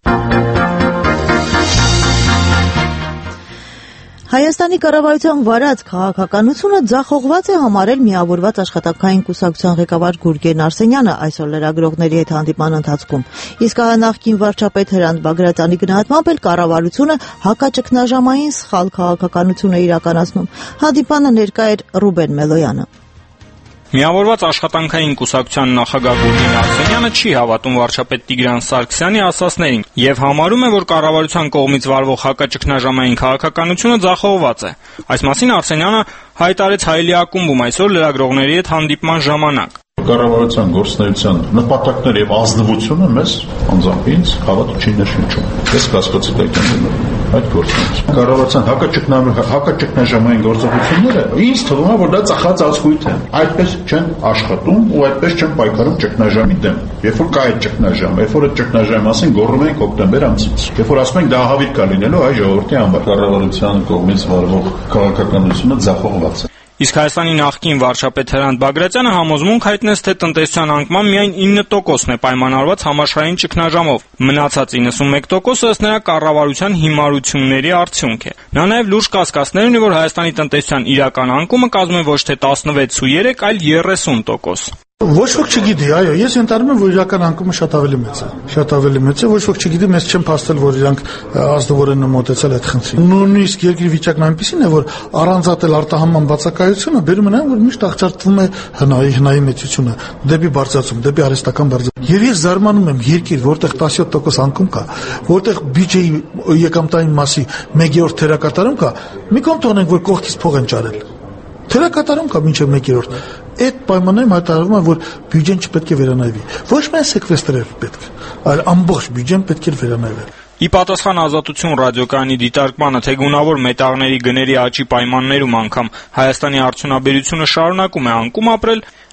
Հայաստանի կառավարության վարած քաղաքականությունը ձախողված է համարել միավորված աշխատանքային կուսակցության ղեկավար Գուրգեն Արսենյանը այսօր լրագրողների հետ հանդիպման ընթացքում։ Իսկ նախկին վարչապետ Հրանտ Բագրատյանի գնահատմամբ էլ կառավարությունը հակաճգնաժամային սխալ քաղաքականություն է իրականացնում։ Հանդիպանը ներկա էր Ռուբեն Մելոյանը։ Միավորված աշխատանքային կուսակցության նախագահ Գուրգեն Արսենյանը չի հավատում վարչապետ Տիգրան Սարգսյանի ասածներին եւ համարում է, որ կառավարության կողմից վարվող հակաճգնաժամային քաղաքականությունը ձախողված է։ Այս մասին Արսենյանը հայտարարեց Հայելի ակումբում այսօր լրագրողների հետ հանդիպման ժամանակ։ Կառավարության գործունեության նպատակները եւ ազնվությունը մեզ անձամբ ինձ հավատը չի նշնչում։ Ես կասկածի տակ եմ դնում այդ գործունեությունը։ Կառավարության հակաճգնաժամային գործողությունները ինձ թվում է, որ դա ծախած ազգույթ է։ Այդպես չեն աշխատում ու այդպես չեն պայքարում ճգնաժամի դեմ։ Երբ որ կա այդ ճգնաժամ, երբ որ այդ ճգնաժամի մասին գոռում ենք հոկտեմբեր ամսից, երբ որ ասում ենք դա ահավիտ կա լինելու հայ ժողովրդի համար, կառավարության կողմից վարվող քաղաքականությունը ձախողված է։ Իսկ Հայաստանի նախկին վարչապետ Հրանտ Բագրատյանը համոզմունք հայտնեց, թե տնտեսության անկման միայն ինը տոկոսն է պայմանավորված համաշխարհային ճգնաժամով։ Մնացած իննսունմեկ տոկոսը ըստ նրա կառավարության հիմարությունների արդյունք է։ Նա նաև լուրջ կասկածներ ունի, որ Հայաստանի տնտեսության իրական անկումը կազմում է ոչ թե տասնվեց ու երեք, այլ երեսուն տոկոս։ Ոչ ոք չգիտի, այո, ես ընտարում եմ, որ իրական անկումը շատ ավելի մեծ է, շատ ավելի մեծ է, ոչ ոք չգիտի, մեզ չեն փաստել, որ իրանք ազնվորեն են մոտեցել այդ խնդրին։ Նույնիսկ երկրի վիճակն այնպեսին է, որ առանձատել արտահանման բացակայությունը բերում է, որ միշտ աղճատվում է հնայի, հնայի մեծությունը, դեպի բարձրացում, դեպի արհեստական բարձրացում։ Եվ ես զարմանում եմ երկիր, որտեղ տասնյոթ տոկոս անկում կա, որտեղ բյուջեի եկամտային մասի մեկ երրորդ թերակատարում կա, մի կողմ թողնենք, որ կողքից փող են ճարել։ Թերակատարում կա մինչև մեկ երրորդ։ Այդ պայմաններում հայտարարվում է, որ բյուջեն չպետք է վերանայվի։ Ոչ միայն սեկվեստրեր պետք, այլ ամբողջ բյուջեն պետք է վերանայվի։ Ի պատասխան Ազատություն ռադիոկայանի դիտարկմանը, թե գունավոր մետաղների գների աճի պայմաններում անգամ Հայաստանի արդյունաբերությունը շարունակում է անկում ապրել,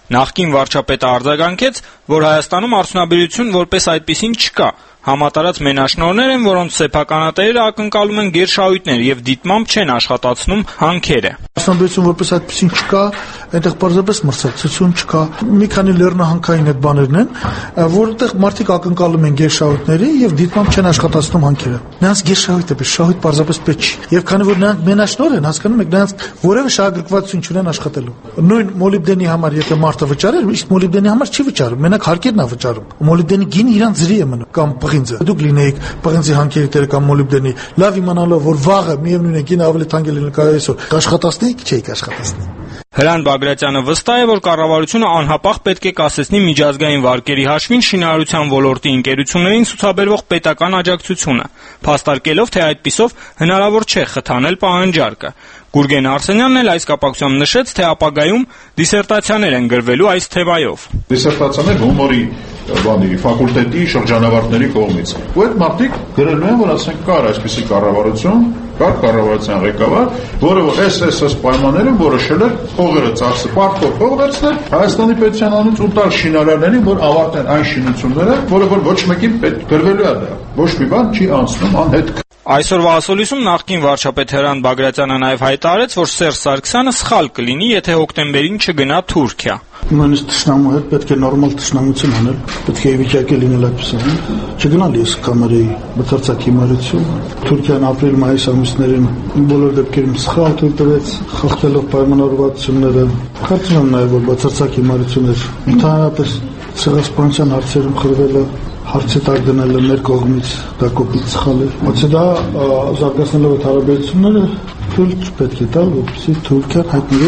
Նախկին վարչապետը արձագանքեց, որ Հայաստանում արդյունաբերություն որպես այդպիսին չկա, համատարած մենաշնորհներ են, որոնց սեփականատերերը ակնկալում են գերշահույթներ եւ դիտմամբ չեն աշխատացնում հանքերը։ Արդյունաբերություն որպես այդպիսին չկա, այնտեղ պարզապես մրցակցություն չկա։ Մի քանի լեռնահանքային այդ բաներն են, որտեղ մարդիկ ակնկալում են գերշահույթների եւ դիտմամբ չեն աշխատացնում հանքերը։ Նրանց գերշահույթը պես շահույթ պարզապես պետք չի։ Եվ քանի որ նրանք մենաշնորհ են, հասկանում եք, նրանց որևէ շահագրգռվածություն չունեն աշխատելու։ Նույն մոլիբդենի համար եթե մարդը վճարել, իսկ մոլիբդենի համար չի վճարում, մենակ հարկերն է վճարում։ Մոլիբդենի գինը իրան ձրի է մնում կամ պղինձը։ Դուք լինեիք պղինձի հանքերի տերը կամ մոլիբդենի, լավ իմանալով որ վաղը միևնույն է գինը ավելի թանկ է լինել քան այսօր, կաշխատացնեիք, չէիք աշխատացնի։ Հրանտ Բագրատյանը վստահ է, որ կառավարությունը անհապաղ պետք է կասեցնի միջազգային վարկերի հաշվին շինարարության ոլորտի ընկերություններին ցուցաբերվող պետական աջակցությունը, փաստարկելով, թե այդպիսով հնարավոր չէ խթանել պահանջարկը։ Գուրգեն Արսենյանն էլ այս կապակցությամբ նշեց, թե ապագայում դիսերտացիաներ են գրվելու այս թեմայով։ Դիսերտացիաներ հումորի բանի ֆակուլտետի շրջանավարտների կողմից։ Ու այդ մարդիկ գրելու են, որ ասենք կար այսպիսի կառավարություն, կար կառավարության ղեկավար, որը որ էս էս էս պայմաններում որոշել էր փողերը ծախսը պարտքով փող վերցնել Հայաստանի պետության անունից ու տալ շինարարներին, որ ավարտեն այն շինությունները, որը որ ոչ մեկին պետք գրվելու է դա։ Ոչ մի բան չի անցնում անհետք։ Այսօրվա ասուլիսում նախկին վարչապետ Հրանտ Բագրատյանը նաև հայտարարեց, որ Սերժ Սարգսյանը սխալ կլինի, եթե հոկտեմբերին չգնա Թուրքիա։ Նույնիսկ թշնամու հետ պետք է նորմալ թշնամություն անել, պետք է վիճակի լինել այդպեսին։ Չգնալ ես կամերեի բացարձակ հիմարություն։ Թուրքիան ապրիլ-մայիս ամիսներին բոլոր դեպքերում սխալ թույլ տվեց, խախտելով պայմանավորվածությունները։ Կարծում եմ նաև, որ բացարձակ հիմարություն էր։ Ընդհանրապես ցեղասպանության հարցերում խրվելը հարցի տակ դնելը մեր կողմից դա կոպիտ սխալ է։ Բացի դա զարգացնելով այդ հարաբերությունները թույլ չպետք է տալ, որպեսզի Թուրքիան հայտնվի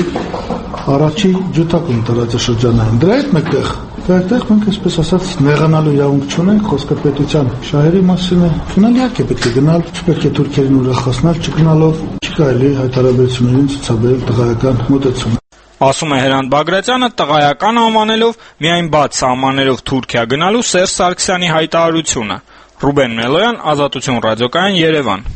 առաջի ջութակում տարածաշրջանային։ Դրա հետ մեկտեղ, այդտեղ մենք այսպես ասած նեղանալու իրավունք չունենք, խոսքը պետության շահերի մասին է։ Գնալ իհարկե պետք է գնալ, չպետք է թուրքերին ուրախացնել, չգնալով չի կարելի այդ հարաբերություններին ցուցաբերել տղայական մոտեցում։ Ասում է Հրանտ Բագրատյանը, տղայական անվանելով միայն բաց սահմաններով Թուրքիա գնալու Սերժ Սարգսյանի հայտարարությունը։ Ռուբեն Մելոյան, Ազատություն ռադիոկայան, Երևան։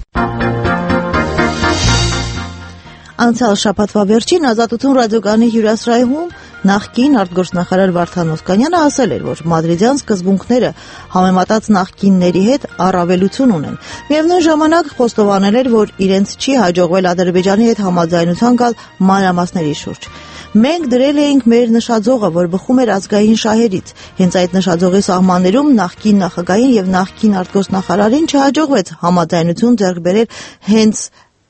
Անցյալ շաբաթվա վերջին Ազատություն ռադիոկայանի հյուրասրահում նախկին արտգործնախարար Վարդան Օսկանյանը ասել էր, որ մադրիդյան սկզբունքները համեմատած նախկինների հետ առավելություն ունեն։ Միևնույն ժամանակ խոստովանել էր, որ իրենց չի հաջողվել Ադրբեջանի հետ համաձայնության գալ մանրամասների շուրջ։ Մենք դրել էինք մեր նշաձողը, որ բխում էր ազգային շահերից։ Հենց այդ նշաձողի սահմաններում նախկին նախագահին եւ նախկին արտգործնախարարին չհաջողվեց համաձայնություն ձեռք բերել հենց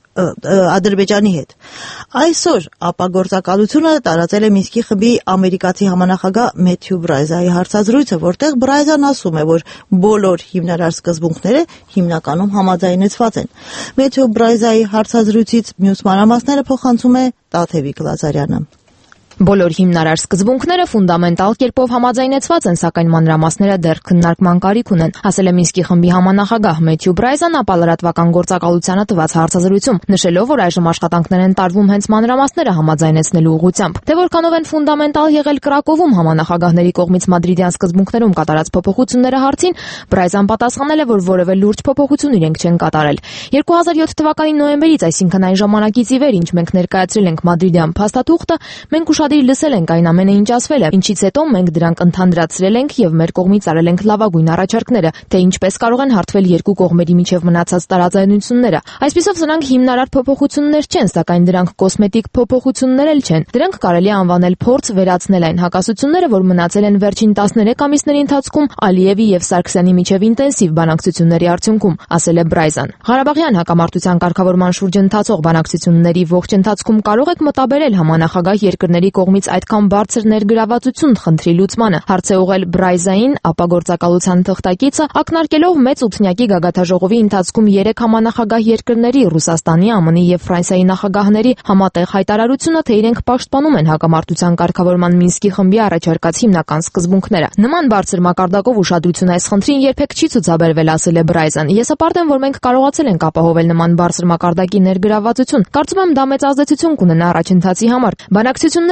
Ադրբեջանի հետ։ Այսօր ապագործակալությունը տարածել է Մինսկի խմբի ամերիկացի համանախագահ Մեթյու Բրայզայի հարցազրույցը, որտեղ Բրայզան ասում է, որ բոլոր հիմնարար սկզբունքները հիմնականում համաձայնեցված են։ Մեթյու Բրայզայի հարցազրույցից մյուս մանրամասները փոխանցում է Տաթևիկ Լազարյանը։ Բոլոր հիմնարար սկզբունքները ֆունդամենտալ կերպով համաձայնեցված են, սակայն մանրամասները դեռ քննարկման կարիք ունեն, ասել է Մինսկի խմբի համանախագահ Մեթյու Բրայզան ապա լրատվական գործակալությանը տված հարցազրույցում, նշելով, որ այժմ աշխատանքներ են տարվում հենց մանրամասները համաձայնեցնելու ուղղությամբ։ Թե որքանով են ֆունդամենտալ եղել Կրակովում համանախագահների կողմից մադրիդյան սկզբունքներում կատարած փոփոխությունները հարցին, Բրայզան պատասխանել է, որ որևէ լուրջ փոփոխություն իրենք չեն կատարել։ երկու հազար յոթ թվականի նոյեմբերից, այսինքն այն ժամանակից ի վեր, ինչ մենք ներկայացրել ենք մադրիդյան փաստաթուղթը, մենք ուշադիր լսել ենք այն ամենը, ինչ ասվել է, ինչից հետո մենք դրանք ընդհանրացրել ենք եւ մեր կողմից արել ենք լավագույն առաջարկները, թե ինչպես կարող են հարթվել երկու կողմերի միջև մնացած տարաձայնությունները։ Այսպիսով սրանք հիմնարար փոփոխություններ չեն, սակայն դրանք կոսմետիկ փոփոխություններ էլ չեն։ Դրանք կարելի է անվանել փորձ վերացնել այն հակասությունները, որ մնացել են վերջին տասներեք ամիսների ընթացքում Ալիևի եւ Սարգսյանի միջև ինտենսիվ բանակցությունների արդյունքում, ասել է Բրայզան։ Ղարաբաղյան հակամարտության կարգավորման շուրջ ընթացող բանակցությունների ողջ ընթացքում կարող եք մտաբերել համանախագահ երկրների կողմից այդքան բարձր ներգրավվածություն խնդրի լուծմանը, հարց է ուղղել Բրայզային ապագործակալության թղթակիցը, ակնարկելով մեծ ութնյակի գագաթաժողովի ընթացքում երեք համանախագահ երկրների՝ Ռուսաստանի, ԱՄՆ-ի եւ Ֆրանսիայի նախագահների համատեղ հայտարարությունը, թե իրենք պաշտպանում են հակամարտության կարգավորման Մինսկի խմբի առաջարկած հիմնական սկզբունքները։ Նման բարձր մակարդակով ուշադրություն այս խնդրին երբեք չի ցուցաբերվել, ասել է Բրայզան։ Ես հպարտ եմ, որ մենք կարողացել ենք ապահովել նման բարձր մակարդակի ներգրավվածություն։ Կարծում եմ դա մեծ ազդեցություն կունենա առաջընթացի համար։ Բանակցությունները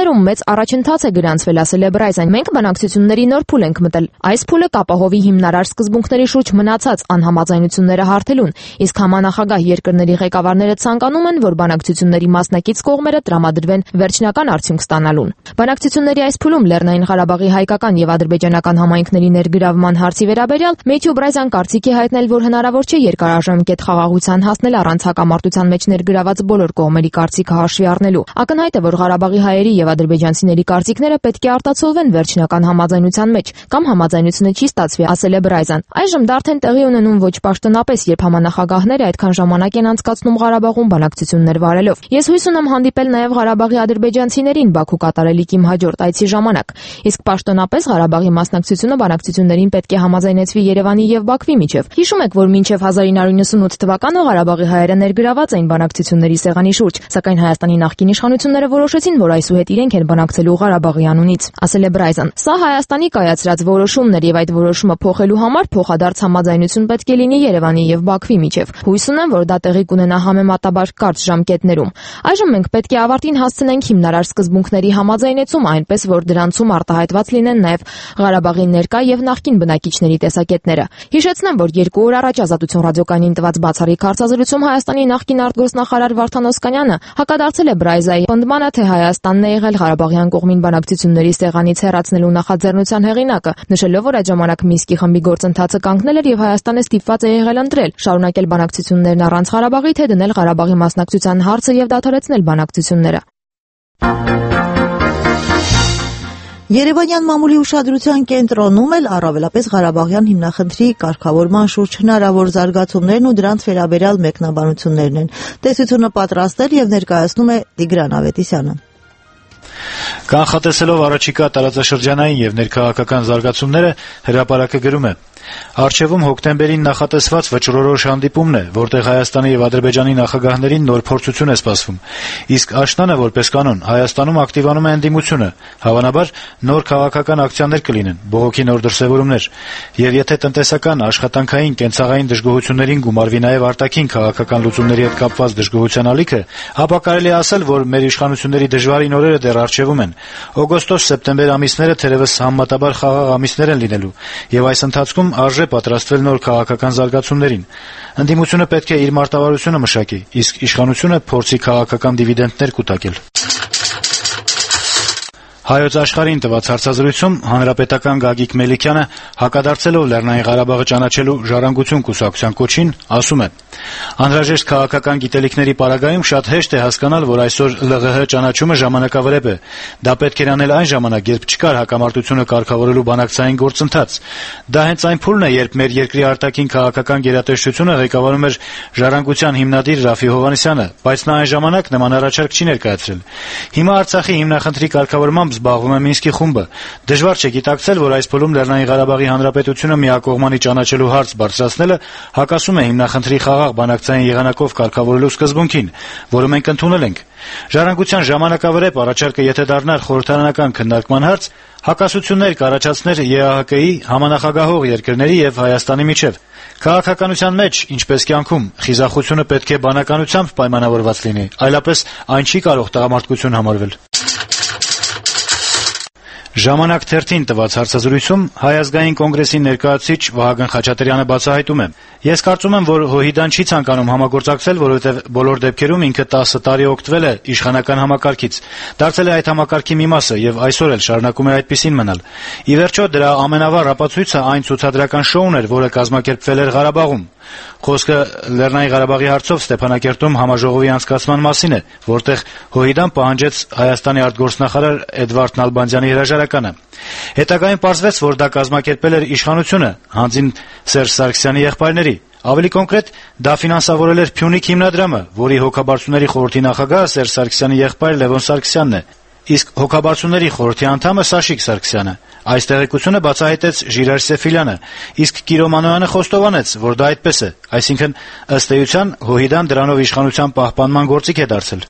բանակցություններում մեծ առաջընթաց է գրանցվել, ասել է Բրայզան։ Մենք բանակցությունների նոր փուլ ենք մտել։ Այս փուլը կապահովի հիմնարար սկզբունքների շուրջ մնացած անհամաձայնությունները հարթելուն, իսկ համանախագահ երկրների ղեկավարները ցանկանում են, որ բանակցությունների մասնակից կողմերը տրամադրվեն վերջնական արդյունք ստանալուն։ Բանակցությունների այս փուլում Լեռնային Ղարաբաղի հայկական եւ ադրբեջանական համայնքների ներգրավման հարցի վերաբերյալ Մեթյու Բրայզան կարծիք է հայտնել, որ հնարավոր չէ երկարաժամկետ խաղաղության հասնել առանց հակամարտության մեջ ներգրաված բոլոր կողմերի կարծիքը հաշվի առնելու։ Ակնհայտ է, որ Ղարաբաղի հայերի եւ ադրբեջանցիների կարծիքները պետք է արտացոլվեն վերջնական համաձայնության մեջ, կամ համաձայնությունը չի ստացվի, ասել է Բրայզան։ Այժմ դա արդեն տեղի ունենում ոչ պաշտոնապես, երբ համանախագահները այդքան ժամանակ են անցկացնում Ղարաբաղում բանակցություններ վարելով։ Ես հույս ունեմ հանդիպել նաեւ Ղարաբաղի ադրբեջանցիներին Բաքու կատարելիք իմ հաջորդ այցի ժամանակ։ Իսկ պաշտոնապես Ղարաբաղի մասնակցությունը բանակցություններին պետք է համաձայնեցվի Երևանի եւ Բաքվի միջև։ Հիշում եք, որ մինչեւ հազար ինը հարյուր նվաթ թվականը Ղարաբաղի հայերը ներգրաված էին բանակցությունների սեղանի շուրջ, սակայն Հայաստանի նախկին իշխանությունները որոշեցին, որ այսուհետ իրենք են բանակցելու Ղարաբաղի անունից, ասել է Բրայզան։ Սա Հայաստանի կայացրած որոշումն էր եւ այդ որոշումը փոխելու համար փոխադարձ համաձայնություն պետք է լինի Երևանի եւ Բաքվի միջև։ Հույս ունեմ, որ դա տեղի կունենա համեմատաբար կարճ ժամկետներում։ Այժմ մենք պետք է ավարտին հասցնենք հիմնարար սկզբունքների համաձայնեցում, այնպես որ դրանցում արտահայտված լինեն նաեւ Ղարաբաղի ներկա եւ նախկին բնակիչների տեսակետները։ Հիշեցնեմ, որ երկու օր առաջ Ազատություն ռադիոկայանին տված բացառիկ հարցազրույցում Հայաստանի նախկին արտգործնախարար Վարդան Օսկանյանը հակադարձել է Բրայզայի պնդմանը, թե Հայաստանն է եղել Ղարաբաղյան կողմին բանակցությունների սեղանից հեռացնելու նախաձեռնության հեղինակը, նշելով, որ այդ ժամանակ Մինսկի խմբի գործընթացը կանգնել էր եւ Հայաստանը ստիպված է եղել ընտրել՝ շարունակել բանակցություններն առանց Ղարաբաղի, թե դնել Ղարաբաղի մասնակցության հարցը եւ դադարեցնել բանակցությունները։ Երևանյան մամուլի ուշադրության կենտրոնում էլ առավելապես Ղարաբաղյան հիմնախնդրի կարգավորման շուրջ հնարավոր զարգացումներն ու դրանց վերաբերյալ մեկնաբանություններն են։ Տեսությունը պատրաստել եւ ներկայացնում է Տիգրան Ավետիսյանը։ Կանխատեսելով առաջիկա տարածաշրջանային եւ ներքաղաքական զարգացումները, հրապարակը գրում է. Արչեվում հոկտեմբերին նախատեսված վճռորոշ հանդիպումն է, որտեղ Հայաստանի եւ Ադրբեջանի նախագահներին նոր փորձություն է սպասվում։ Իսկ աշնանը, որպես կանոն, Հայաստանում ակտիվանում է ընդդիմությունը, հավանաբար նոր քաղաքական ակցիաներ կլինեն, բողոքի նոր դրսևորումներ։ Եվ եթե տնտեսական, աշխատանքային, կենցաղային դժգոհություններին գումարվի նաեւ արտաքին քաղաքական լուծումների հետ կապված դժգոհության ալիքը, ապա կարելի է ասել, որ մեր իշխանությունների դժվարին օրերը դեռ առջևում են։ Օգոստոս-սեպտեմբեր ամիսները թերևս համեմատաբար խաղաղ ամիսներ են լինելու, եւ այս ընթացքում արժե պատրաստվել նոր քաղաքական զարգացումներին։ Ընդդիմությունը պետք է իր մարտավարությունը մշակի, իսկ իշխանությունը փորձի քաղաքական դիվիդենտներ կուտակել։ Հայոց աշխարհին տված հարցազրույցում հանրապետական Գագիկ Մելիքյանը հակադարձելով Լեռնային Ղարաբաղը ճանաչելու ժառանգություն կուսակցության կոչին ասում է. «Անհրաժեշտ քաղաքական գիտելիքների պարագայում շատ հեշտ է հասկանալ, որ այսօր ԼՂՀ ճանաչումը ժամանակավրեպ է։ Դա պետք էր անել այն ժամանակ, երբ չկար հակամարտությունը կարգավորելու բանակցային գործընթաց։ Դա հենց այն փուլն է, երբ մեր երկրի արտաքին քաղաքական գերատեսչությունը ղեկավարում էր ժառանգության հիմնադիր Ռաֆի Հովհաննիսյանը, բայց նա այն ժամանակ նման առաջարկ չի ներկայացրել։ Հիմա Արցախի հիմնախնդրի կարգավորմամբ զբաղվում է Մինսկի խումբը։ Դժվար չէ գիտակցել, որ այս փուլում Լեռնային Ղարաբաղի Հանրապետությունը միակողմանի ճանաչելու հարց բարձրացնելը հակասում է հիմնախնդրի խաղաղ բանակցային եղանակով կարգավորելու սկզբունքին, որը մենք ընդունել ենք։ Ժառանգության ժամանակավրեպ առաջարկը եթե դառնար խորհրդարանական քննարկման հարց, հակասություններ կառաջացներ ԵԱՀԿ-ի, համանախագահող երկրների եւ Հայաստանի միջեւ։ Քաղաքականության մեջ, ինչպես կյանքում, խիզախությունը պետք է բանականությամբ պայմանավորված լինի, այլապես այն չի կարող տղամարդկություն համարվել»։ Ժամանակ թերթին տված հարցազրույցում Հայ ազգային կոնգրեսի ներկայացուցիչ Վահագն Խաչատրյանը բացահայտում է. «Ես կարծում եմ, որ ՀՅԴ-ն չի ցանկանում համագործակցել, որովհետև բոլոր դեպքերում ինքը տասը տարի օգտվել է իշխանական համակարգից, դարձել է այդ համակարգի մի մասը եւ այսօր էլ շարունակում է այդպիսին մնալ։ Ի վերջո, դրա ամենավառ ապացույցը այն ցուցադրական շոուն էր, որը կազմակերպվել էր Ղարաբաղում։ Խոսքը Լեռնային Ղարաբաղի հարցով Ստեփանակերտում համաժողովի անցկացման մասին է, որտեղ ՀՅԴ-ն պահանջեց Հայաստանի արտգործնախարար Էդվարդ Նալբանդյանի հրաժարականը։ Հետագայում պարզվեց, որ դա կազմակերպել էր իշխանությունը, հանձին Սերժ Սարգսյանի եղբայրների։ Ավելի կոնկրետ, դա ֆինանսավորել էր Փյունիկ հիմնադրամը, որի հոգաբարձուների խորհրդի նախագահը Սերժ Սարգսյանի եղբայր Լևոն Սարգսյանն է, իսկ հոգաբարձուների խորհրդի անդամը Սաշիկ Սարգսյանը։ Այս տեղեկությունը բացահայտեց Ժիրայր Սեֆիլյանը, իսկ Կիրո Մանոյանը խոստովանեց, որ դա այդպես է, այսինքն ըստ էության ՀՅԴ-ն դրանով իշխանության պահպանման գործիք է դարձել։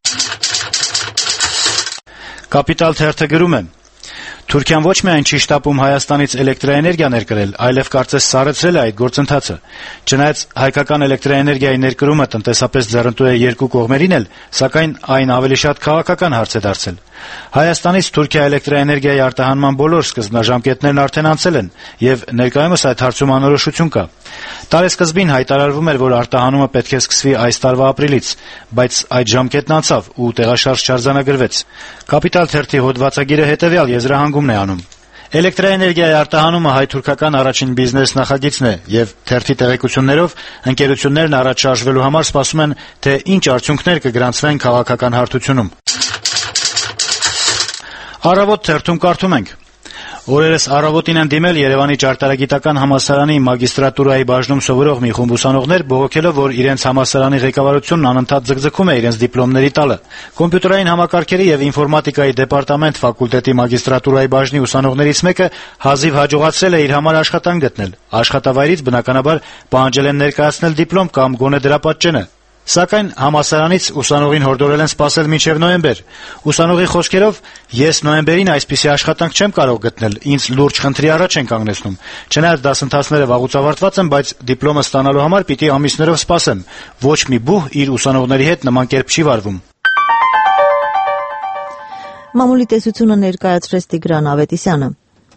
Կապիտալ թերթը գրում է. Թուրքիան ոչ միայն չի շտապում Հայաստանից էլեկտրաէներգիա ներկրել, այլև կարծես սառեցրել է այդ գործընթացը։ Չնայած հայկական էլեկտրաէներգիայի ներկրումը տնտեսապես ձեռնտու է երկու կողմերին էլ, սակայն այն ավելի շատ քաղաքական հարց է դարձել։ Հայաստանից Թուրքիա էլեկտրաէներգիայի արտահանման բոլոր սկզբնաժամկետներն արդեն անցել են, եւ ներկայումս այդ հարցում անորոշություն կա։ Տարեսկզբին հայտարարվում էր, որ արտահանումը պետք է սկսվի այս տարվա ապրիլից, բայց այդ ժամկետն անցավ ու տեղաշարժ չարձանագրվեց։ Կապիտալ թերթի հոդվածագիրը հետեւյալ եզրահանգումն է անում. Էլեկտրաէներգիայի արտահանումը հայ-թուրքական առաջին բիզնես նախագիծն է, եւ թերթի տեղեկություններով ընկերություններն առաջ շարժվելու համար սպասում են, թե ինչ արդյունքներ կգրանցվեն քաղաքական հարթությունում։ Առավոտ թերթում կարդում ենք. Օրերս առավոտին են դիմել Երևանի ճարտարագիտական համալսարանի մագիստրատուրայի բաժնում սովորող մի խումբ ուսանողներ, բողոքելով, որ իրենց համալսարանի ղեկավարությունն անընդհատ ձգձգում է իրենց դիպլոմների տալը։ Կոմպյուտերային համակարգերի եւ ինֆորմատիկայի դեպարտամենտ ֆակուլտետի մագիստրատուրայի բաժնի ուսանողներից մեկը հազիվ հաջողացրել է իր համար աշխատանք գտնել։ Աշխատավայրից բնականաբար պահանջել են ներկայացնել դիպլոմ կամ գոնե դրա պատճենը։ Սակայն համալսարանից ուսանողին հորդորել են սպասել մինչև նոյեմբեր։ Ուսանողի խոսքերով, ես նոյեմբերին այսպիսի աշխատանք չեմ կարող գտնել, ինձ լուրջ խնդրի առաջ են կանգնեցնում։ Չնայած դասընթացները վաղուց ավարտված են, բայց դիպլոմը ստանալու համար պիտի ամիսներով սպասեմ։ Ոչ մի բուհ իր ուսանողների հետ նման կերպ չի վարվում։ Մամուլի տեսությունը ներկայացրեց Տիգրան Ավետիսյանը։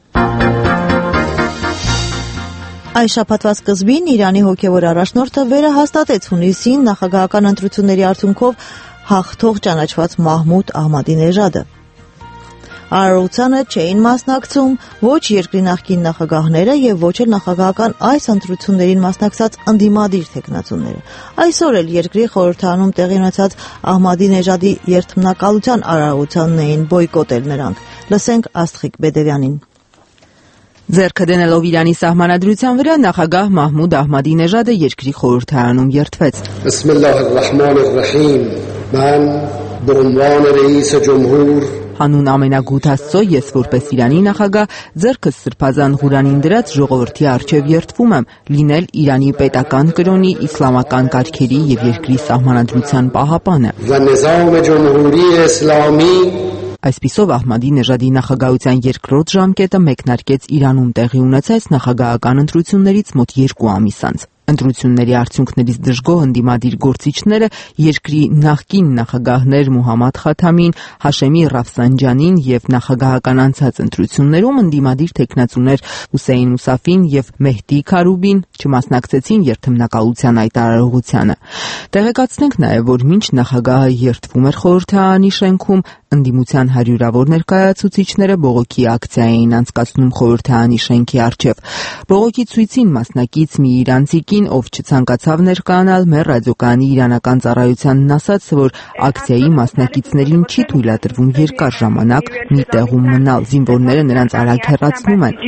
Այս շաբաթվա սկզբին Իրանի հոգևոր առաջնորդը վերահաստատեց հունիսին նախագահական ընտրությունների արդյունքով հաղթող ճանաչված Մահմուդ Ահմադինեժադը։ Արարողությանը չէին մասնակցում ոչ երկրի նախկին նախագահները եւ ոչ էլ նախագահական այս ընտրություններին մասնակցած ընդդիմադիր թեկնածուները։ Այսօր էլ երկրի խորհրդարանում տեղի ունեցած Ահմադինեժադի երթմնակալության արարողությանն էին բոյկոտել նրանք։ Լսենք Աստղիկ Բեդևյանին։ Ձեռքը դնելով Իրանի սահմանադրության վրա նախագահ Մահմուդ Ահմադինեժադը երկրի խորհրդարանում երդվեց։ Բիսմիլլահir-ռահմանir-ռահիմ Ման բոնվան ռեիս ջումհուր Հանուն ամենագութ Աստծո ես որպես Իրանի նախագահ ձեռքս սրբազան Ղուրանին դրած ժողովրդի առջև երդվում եմ լինել Իրանի պետական կրոնի, իսլամական կարգերի եւ երկրի սահմանադրության պահապանը։ Այսպիսով Ահմադինեժադի նախագահության երկրորդ ժամկետը մեկնարկեց Իրանում տեղի ունեցած նախագահական ընտրություններից մոտ երկու ամիս անց։ Ընտրությունների արդյունքներից դժգոհ ընդդիմադիր գործիչները երկրի նախկին նախագահներ Մուհամմադ Խաթամին, Հաշեմի Ռաֆսանջանին եւ նախագահական անցած ընտրություններում ընդդիմադիր թեկնածուներ Հուսեյն Մուսաֆին եւ Մեհդի Քարուբին չմասնակցեցին երթմնակալության այդ արարողությանը։ Տեղեկացնենք նաեւ, որ մինչ նախագահը երթվում էր խորհրդարանի շենքում, ընդդիմության հարյուրավոր ներկայացուցիչները բողոքի ակցիա էին անցկացնում խորհրդարանի շենքի առջև։ Բողոքի ցույցին մասնակից մի իրանցի կին, ով չցանկացավ ներկայանալ, մեր ռադիոկայանի իրանական ծառայությանն ասաց, որ ակցիայի մասնակիցներին չի թույլատրվում երկար ժամանակ մի տեղում մնալ, զինվորները նրանց արագ հեռացնում են։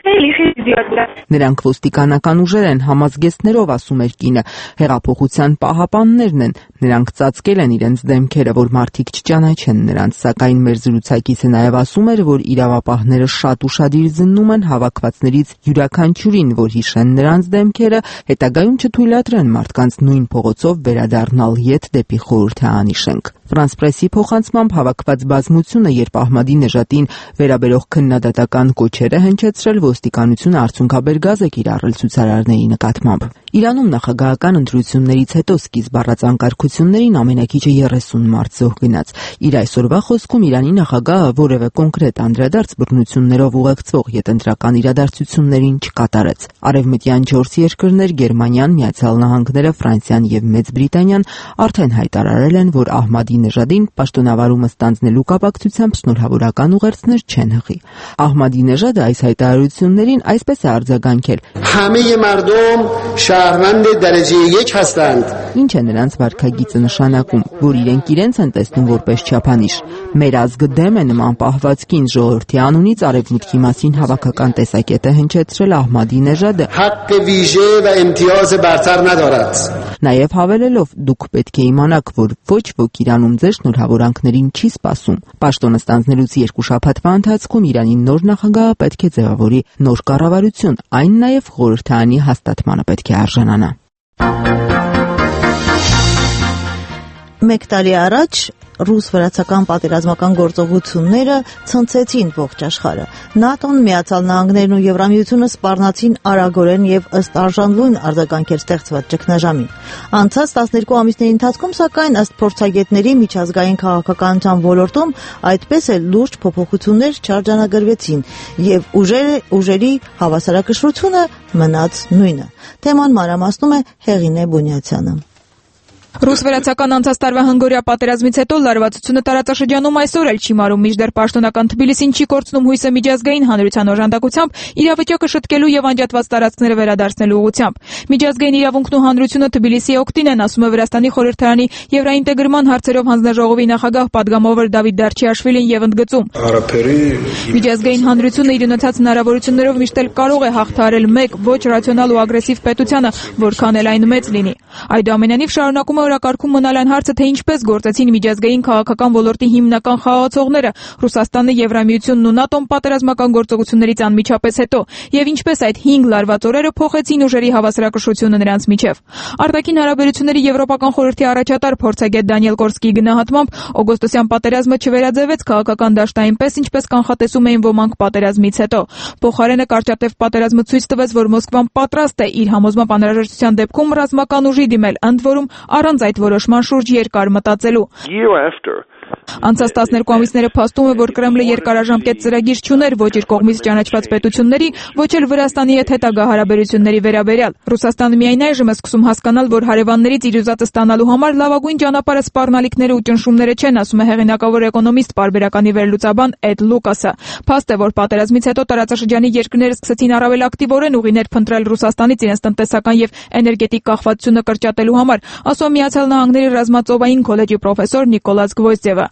Նրանք ոստիկանական ուժեր են, համազգեստներով, ասում էր կինը, հեղափոխության պահապաններն են, նրանք ծածկել են իրենց դեմքերը, որ մարդիկ չճանաչեն նրանց, սակայն մեր զրուցակիցը նաև ասում էր, որ իրավապահները շատ ուշադիր զննում են հավաքվածներից յուրաքանչյուրին, որ հիշեն նրանց դեմքերը, հետագայում չթույլատրեն մարդկանց նույն փողոցով վերադառնալ ետ դեպի խորհրդարանի շենք։ Ֆրանս պրեսի փոխանցմամբ հավաքված բազմությունը, երբ Ահմադինեժադին վերաբերող քննադատական կոչերը հնչեցրել, ոստիկանությունը արդյունքաբեր գազ է կիրառել ցուցարարների նկատմամբ։ Իրանում նախագահական ընտրություններից հետո սկիզբ առած անկարգություններին ամենակիչը երեսուն մարդ զոհ գնաց։ Իր այսօրվա խոսքում Իրանի նախագահը որևէ կոնկրետ անդրադարձ բռնություններով ուղեկցվող յետընտրական իրադարձություններին չկատարեց։ Արևմտյան չորս երկրներ՝ Գերմանիան, Միացյալ Նահանգները, Ֆրանսիան եւ Մեծ Բրիտանիան արդեն հայտարարել են, որ Ահմադինեժադին պաշտոնավարումը ստանձնելու կապակցությամբ շնորհավորական ուղերձներ չեն հղի։ Ահմադինեժադը այս հայտարարություններին այսպես է արձագանքել. Համե մարդում շահրվանդ դարեջե یک հաստанд։ Ինչ է նրանց վարքագիծը նշանակում, որ իրենք իրենց են տեսնում որպես չափանիշ։ Մեր ազգը դեմ է նման պահվածքին, ժողովրդի անունից արևմուտքի մասին հավաքական տեսակետ է հնչեցրել Ահմադինեժադը։ حق ویژه و امتیاز برتر ندارد։ Նաև հավելելով, դուք պետք է իմանաք, որ ոչ ոք Իրանում ձեր շնորհավորանքներին չի սպասում։ Պաշտոնը ստանձնելուց երկու շաբաթվա ընթացքում Իրանի նոր նախագահը պետք է ձևավորի նոր կառավարություն, այն նաև խորհրդարանի հաստատմանը պետք է արժանանա։ Մեկ տարի առաջ ռուս-վրացական պատերազմական գործողությունները ցնցեցին ողջ աշխարհը։ ՆԱՏՕ-ն, Միացյալ Նահանգներն ու Եվրամիությունը սպառնացին արագորեն եւ ըստ արժանլույն արձագանքեր ստեղծված ճգնաժամին։ Անցած տասներկու ամիսների ընթացքում, սակայն, ըստ փորձագետների, միջազգային քաղաքականության ոլորտում այդպես էլ լուրջ փոփոխություններ չարձանագրվեցին եւ ուժերը, ուժերի հավասարակշռությունը մնաց նույնը։ Թեման մանրամասնում է Հեղինե Բունյացյանը։ Ռուս-վրացական անցած տարվա հնգօրյա պատերազմից հետո լարվածությունը տարածաշրջանում այսօր էլ չի մարում, մինչդեռ պաշտոնական Թբիլիսին չի կորցնում հույսը միջազգային հանրության օժանդակությամբ իրավիճակը շտկելու եւ անջատված տարածքները վերադարձնելու ուղղությամբ։ Միջազգային իրավունքն ու հանրությունը Թբիլիսիի օգտին են, ասում է Վրաստանի խորհրդարանի եվրաինտեգրման հարցերով հանձնաժողովի նախագահ պատգամավոր Դավիթ Դարչիաշվիլին եւ ընդգծում. Միջազգային հանրությունը իր ունեցած հնարավորություններով միշտ էլ կարող է հաղթահարել մեկ ոչ ռացիոնալ ու ագրեսիվ պետությանը, որքան էլ այն մեծ լինի։ Այդուամենայնիվ շարունակում է օրակարգում մնալ այն հարցը, թե ինչպես գործեցին միջազգային քաղաքական ոլորտի հիմնական խաղացողները՝ Ռուսաստանը, Եվրամիությունն ու ՆԱՏՕ-ն պատերազմական գործողություններից անմիջապես հետո, եւ ինչպես այդ հինգ լարված օրերը փոխեցին ուժերի հավասարակշռությունը նրանց միջև։ Արտաքին հարաբերությունների եվրոպական խորհրդի առաջատար փորձագետ Դանիել Կորսկիի գնահատմամբ, օգոստոսյան պատերազմը չվերաձևեց քաղաքական դաշտը այնպես, ինչպես կանխատեսում էին ոմանք պատերազմից հետո։ Փոխարենը կարճատև պատերազմը ցույց տվեց, որ Մոսկվան պատրաստ է իր համոզմամբ անհրաժեշտության դեպքում ռազմական ուժի դիմել, ընդ որում առանց այդ որոշման շուրջ երկար մտածելու։ Անցած տասներկու ամիսները փաստում է, որ Կրեմլը երկարաժամկետ ծրագիր չուներ ոչ իր կողմից ճանաչված պետությունների, ոչ էլ Վրաստանի հետ հետագա հարաբերությունների վերաբերյալ։ Ռուսաստանը միայն այժմ է սկսում հասկանալ, որ հարևաններից իր ուզածը ստանալու համար լավագույն ճանապարհը սպառնալիքները ու ճնշումները չեն, ասում է հեղինակավոր էկոնոմիստ, պարբերականի վերլուծաբան Էդ Լուկասը։ Փաստ է, որ պատերազմից հետո տարածաշրջանի երկրները սկսեցին առավել ակտիվորեն ուղիներ փնտրել Ռուսաստանից իրենց տնտեսական եւ էներգետիկ կախվածությունը կրճատելու համար, ասում է Միացյալ Նահանգների ռազմածովային քոլեջի պրոֆեսոր Նիկոլաս Գվոզդևը։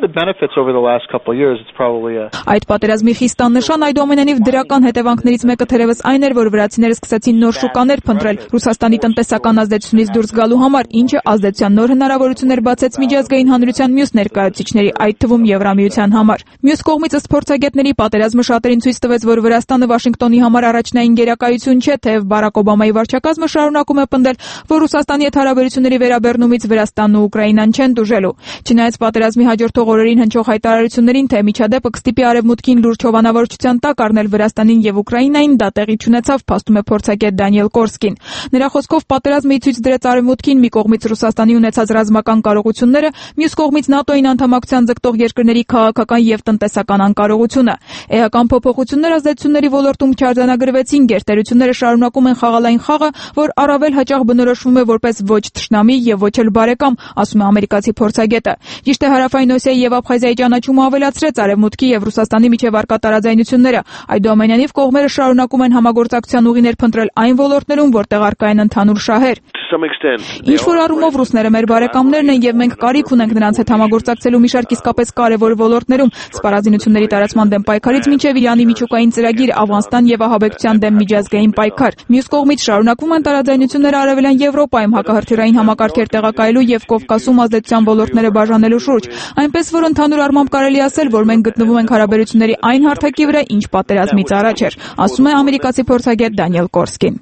Այդ պատերազմի խիստան նշան այդուամենայնիվ դրական հետևանքներից մեկը թերևս այն էր, որ վրացիները սկսեցին նոր շուկաներ փնտրել Ռուսաստանի տնտեսական ազդեցությունից դուրս գալու համար, ինչը ազդեցության նոր հնարավորություններ բացեց միջազգային հանրության մյուս ներկայացուցիչների, այդ թվում Եվրամիության համար։ Մյուս կողմից, ըստ փորձագետների, պատերազմը շատերին ցույց տվեց, որ Վրաստանը Վաշինգտոնի համար առաջնային գերակայություն չէ, թեև Բարակ Օբամայի վարչակազմը շարունակում է պնդել, որ Ռուսաստանի հետ հարաբերությունների վերաբերնումից Վրաստանն ու Ուկրաինան չեն տուժելու։ Չնայած պատերազմի հաջորդող օրերին հնչող հայտարարություններին, թե միջադեպը կստիպի արևմուտքին լուրջ հովանավորչության տակ առնել Վրաստանին եւ Ուկրաինային, դա տեղի չունեցավ, փաստում է փորձագետ Դանիել Կորսկին։ Նրա խոսքով պատերազմը ցույց դրեց արևմուտքին մի կողմից Ռուսաստանի ունեցած ռազմական կարողությունները, մյուս կողմից ՆԱՏՕ-ին անդամակցության ձգտող երկրների քաղաքական եւ տնտեսական անկարողությունը։ Էական փոփոխություններ ազդեցությունների ոլորտում չարձանագրվեցին, գերտերությունները շարունակում են խաղալ այն խաղը, որ առավել հաճախ բնորոշվում է որպես ոչ թշնամի եւ ոչ էլ բարեկամ, ասում է ամերիկացի փորձագետը։ Ճիշտ է, Հարավային Օսիայի եւ Աբխազիայի ճանաչումը ավելացրեց արևմուտքի եւ Ռուսաստանի միջև առկա տարաձայնությունները։ Այդուամենայնիվ կողմերը շարունակում են համագործակցության ուղիներ փնտրել այն ոլորտներում, որտեղ առկա են ընդհանուր շահեր։ Ինչ որ առումով ռուսները մեր բարեկամներն են եւ մենք կարիք ունենք նրանց հետ համագործակցելու մի շարք իսկապես կարեւոր ոլորտներում՝ սպառազինությունների տարածման դեմ պայքարից մինչեւ Իրանի միջուկային ծրագիր, Աֆղանստան եւ ահաբեկչության դեմ միջազգային պայքար։ Մյուս կողմից շարունակվում են տարաձայնությունները Արևելյան Եվրոպայում հակահրթիռային համակարգեր տեղակայելու եւ Կովկասում ազդեցության ոլորտները բաժանելու շուրջ, այնպես որ ընդհանուր առմամբ կարելի ասել, որ մենք գտնվում ենք հարաբերությունների այն հարթակի վրա, ինչ պատերազմից առաջ էր, ասում է ամերիկացի փորձագետ Դանիել Կորսկին։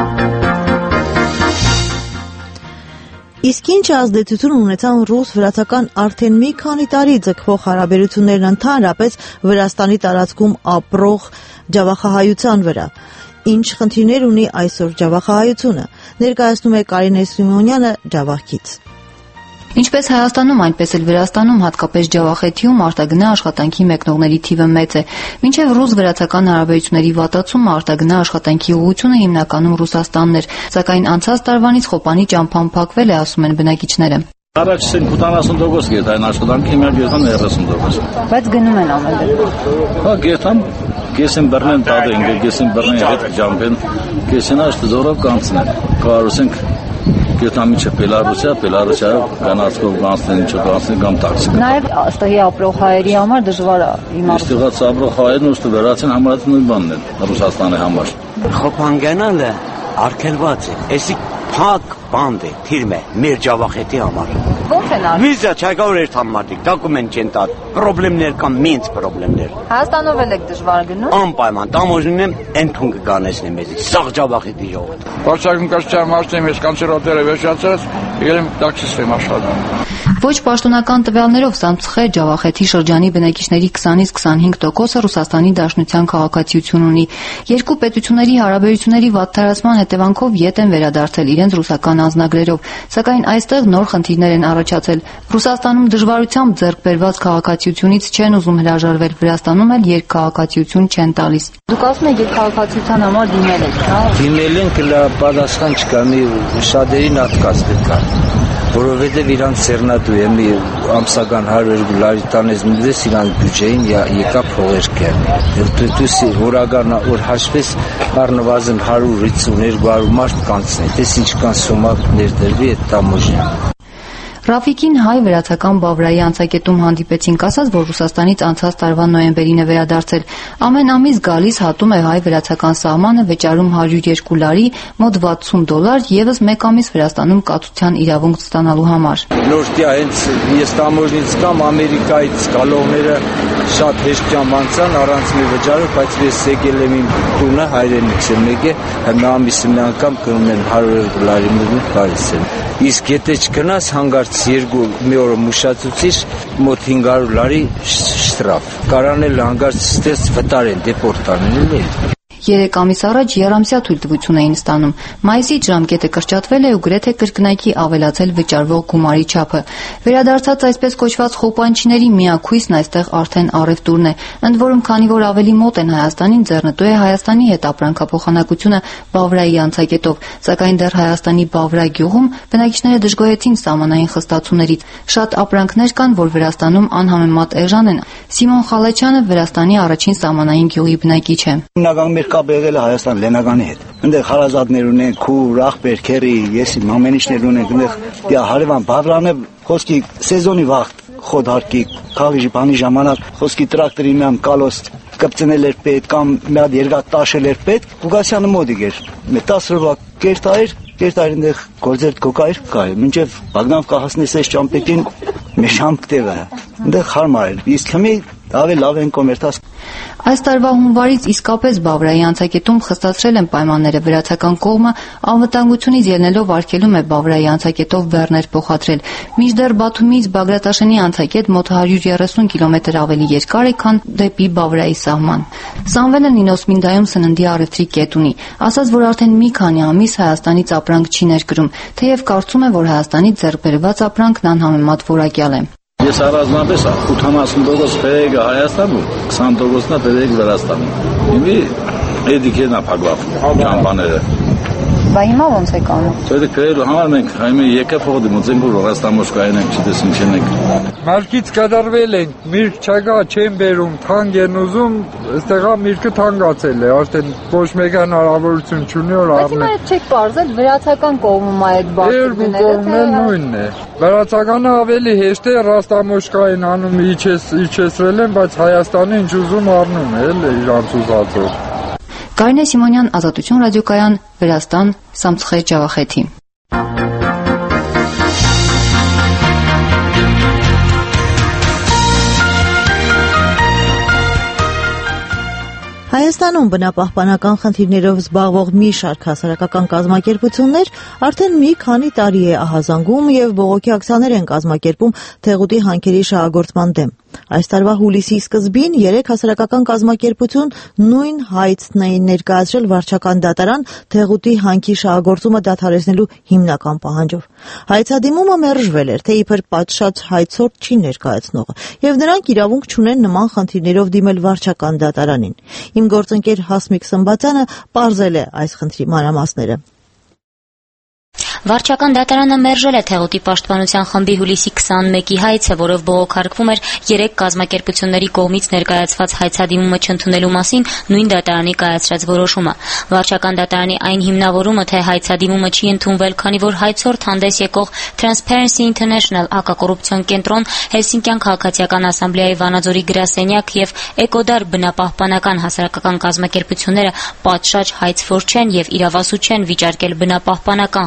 Իսկ ինչ ազդեցություն ունեցան ռուս-վրացական արդեն մի քանի տարի ձգվող հարաբերություններն ընդհանրապես Վրաստանի տարածքում ապրող ջավախահայության վրա։ Ինչ խնդիրներ ունի այսօր ջավախահայությունը, ներկայացնում է Կարինե Սիմոնյանը Ջավախից։ Ինչպես Հայաստանում, այնպես էլ Վրաստանում, հատկապես Ջավախեթիում արտագնա աշխատանքի մեկնողների թիվը մեծ է։ Մինչև ռուս-վրացական հարաբերությունների վատացումը արտագնա աշխատանքի ուղղությունը հիմնականում Ռուսաստանն էր, սակայն անցած տարվանից Խոպանի ճամփան փակվել է, ասում են բնակիչները։ Առաջ ութանասուն տոկոս գետային աշխատանքի, հիմա գետան երեսուն տոկոս։ Բայց գնում են ամեն դեպքում։ Հա, գետան, կեսին բռնեն տադեն, կեսին բռնեն հետ ջամփեն, կեսին աշտ զորով կանցնեն։ Կարուսենք Գետամիջը Բելարուսիա, Բելարուսիա կանացկով կանցնեն, ինչը կանցնեն կամ տաքսի։ Նաև այստեղի ապրող հայերի համար դժվար է իմացնել։ Այստեղից ապրող հայերն ու վերացին համարած նույն բանն են Ռուսաստանի համար։ Խոփան գնալը արգելված է։ Էսի փակ բանդ է, թիրմ է, մեր Ջավախեթի համար։ Ո՞նց են արվում։ Վիզա չկա էր համարտիկ, դոկումենտ չեն տալ, խնդիրներ կան, մինց խնդիրներ։ Հայաստանով էլ եք դժվար գնում։ Անպայման, տամոժին եմ, ընդուն կգանեցնեմ մեզի, սաղ Ջավախեթի ժողովուրդ։ Վարչական կաշճար մասնեմ, ես կանցերոտերը վեշացած, իրեմ տաքսիստ եմ աշխատում։ Ոչ պաշտոնական տվյալներով Սամցխե Ջավախեթի շրջանի բնակիչների քսանից քսանհինգ տոկոսը Ռուսաստանի Դաշնության քաղաքացիություն ունի։ Երկու պետությունների հարաբերությունների վատթարացման հետևանքով ետ են վերադարձել իրենց ռուսական անձնագրերով, սակայն այստեղ նոր խնդիրներ են առաջացել։ Ռուսաստանում դժվարությամբ ձեռք բերված քաղաքացիությունից չեն ուզում հրաժարվել, Վրաստանում էլ երկքաղաքացիություն չեն տալիս։ Դուք ասում եք երկքաղաքացիության համար դիմել եք, հա։ Դիմել ենք, լա պատասխան չկա, մի շատերին ատկաց կա, որովհետև իրանց սերնատու է, մի ամսական հարյուր դոլարի տանես մուլես իրանց բյուջեին եկա փողեր կեն։ Դուտուսի որագան որ հաշվես առնվազն հարյուրից երկու հարյուր մարդ կանցնի, դες ինչքան սումա ներդրվի այդ տամոժին։ Ռաֆիկին հայ-վրացական Բավրայի անցակետում հանդիպեցինք, ասաց, որ Ռուսաստանից անցած տարվա նոյեմբերին է վերադարձել։ Ամեն ամիս գալիս հատում է հայ-վրացական սահմանը, վճարում հարյուր երկու լարի, մոտ վաթսուն դոլար, եւս մեկ ամիս Վրաստանում կացության իրավունք ստանալու համար։ Նորտիա հենց ես տամոժնից կամ Ամերիկայից գալողները շատ հեշտությամբ անցան առանց մի վճարով, բայց ես եկել եմ իմ տունը հայրենիքս եմ եկել, մի ամիսը մի անգամ կնում եմ հարյուր դոլարի մոտ գալիս եմ։ Իսկ եթե չգնաս հանգարց երկու մի օր մուշացուցիչ մոտ հինգ հարյուր լարի շտրաֆ կարանել հանգարց ստես վտարեն դեպորտանեն էլի։ Երեք ամիս առաջ եռամսյա թույլտվություն էին ստանում։ Մայիսի ժամկետը կրճատվել է ու գրեթե կրկնակի ավելացել վճարվող գումարի չափը։ Վերադարձած այսպես կոչված խոպանչիների միակույսն այստեղ արդեն առևտուրն է, ընդ որում քանի որ ավելի մոտ են Հայաստանին, ձեռնտու է Հայաստանի հետ ապրանքափոխանակությունը Բավրայի անցակետով, սակայն դեռ Հայաստանի Բավրա գյուղում բնակիչները դժգոհեցին սահմանային խստացումներից։ Շատ ապրանքներ կան, որ Վրաստանում անհամեմատ էժան են։ Սիմոն Խալեչյանը Վրաստանի առաջին սահմանային գյուղի բնակիչ է։ Կապ եղել է Հայաստան Լենագանի հետ։ Այնտեղ հարազատներ ունեն, քուր, ախպեր, քերի, ես իմ ամեն ինչներ ունենք, այնտեղ դիա հարևան Բավրանը խոսքի սեզոնի վաղ խոդարկի քաղիժի բանի ժամանակ խոսքի տրակտորի միամ կալոս կպցնել էր պետք կամ մի հատ երկաթ տաշել էր պետք, Գուգասյանը մոդիկ էր։ Մի տասը ռուբլա կերտայր, կերտայր այնտեղ գործեր կոկայր կայ, մինչև Բագնավ կահասնես այս ճամպետին մի ժամ կտեղը։ Այնտեղ հարմար էր։ Իսկ հիմա ավելի լավ են կոմերտաս։ Այս տարվա հունվարից իսկապես Բավրայի անցակետում խստացրել են պայմանները, վրացական կողմը անվտանգությունից ելնելով արգելում է Բավրայի անցակետով բեռներ փոխադրել։ Մինչդեռ Բաթումից Բագրատաշենի անցակետ մոտ հարյուր երեսուն կիլոմետր ավելի երկար է, քան դեպի Բավրայի սահման։ Սամվելը Նինոսմինդայում սննդի առևտրի կետ ունի, ասաց, որ արդեն մի քանի ամիս Հայաստանից ապրանք չի ներկրում, թեև կարծում է, որ Հայաստանից ձեռք բերված ապրանքն անհամեմատ որակյալ է։ Ես առանձնապես ութանասուն տոկոս բերեկ Հայաստանում, քսան տոկոսն բերեկ Վրաստանում։ Հիմի էդիկենա փակվավ ճամբաները։ Բա հիմա ոնց է կանում։ Դե քրելու համար մենք հիմա եկա փոխդի մոծենք որ Ռոստամոշկային ենք, չտես ինչ ենք։ Մարկից կդարվել ենք, միրգ չկա, չեն բերում, թանկ են ուզում, այստեղա միրգը թանկացել է, արդեն ոչ մեկան հնարավորություն չունի որ առնի։ Բայց հիմա չեք բարձել վրացական կողմում այդ բարձրները։ Երկու կողմն էլ նույնն է։ Վրացականը ավելի հեշտ է, Ռոստամոշկային անում իջես իջեսրել են, բայց Հայաստանը ինչ ուզում առնում է, էլ իրանց ուզածով։ Կարինե Սիմոնյան, Ազատություն ռադիոկայան, Վրաստան, Սամցխե Ջավախեթի։ Հայաստանում բնապահպանական խնդիրներով զբաղվող մի շարք հասարակական կազմակերպություններ արդեն մի քանի տարի է ահազանգում եւ բողոքի ակցիաներ են կազմակերպում թեղուտի հանքերի շահագործման դեմ։ Այս տարվա հուլիսի սկզբին երեք հասարակական կազմակերպություն նույն հայցն էին ներկայացրել վարչական դատարան թեղուտի հանքի շահագործումը դադարեցնելու հիմնական պահանջով։ Հայցադիմումը մերժվել էր, թե իբր պատշաճ հայցորդ չի ներկայացնողը, եւ նրանք իրավունք չունեն նման խնդիրներով դիմել վարչական դատարանին։ Իմ գործընկեր Հասմիկ Սմբացյանը պարզել է այս խնդրի մանրամասները։ Վարչական դատարանը մերժել է Թեղուտի պաշտպանության խմբի հուլիսի քսանմեկի հայցը, որով բողոքարկվում էր երեք կազմակերպությունների կողմից ներկայացված հայցադիմումը չընդունելու մասին նույն դատարանի կայացրած որոշումը։ Վարչական դատարանի այն հիմնավորումը, թե հայցադիմումը չի ընդունվել, քանի որ հայցորդ հանդես եկող Transparency International հակակոռուպցիոն կենտրոն, Հելսինկյան քաղաքացիական ասամբլեայի Վանաձորի գրասենյակ եւ Էկոդար բնապահպանական հասարակական կազմակերպությունները պատշաճ հայցվոր չեն եւ իրավասու չեն վիճարկել բնապահպանական խնդիրներ,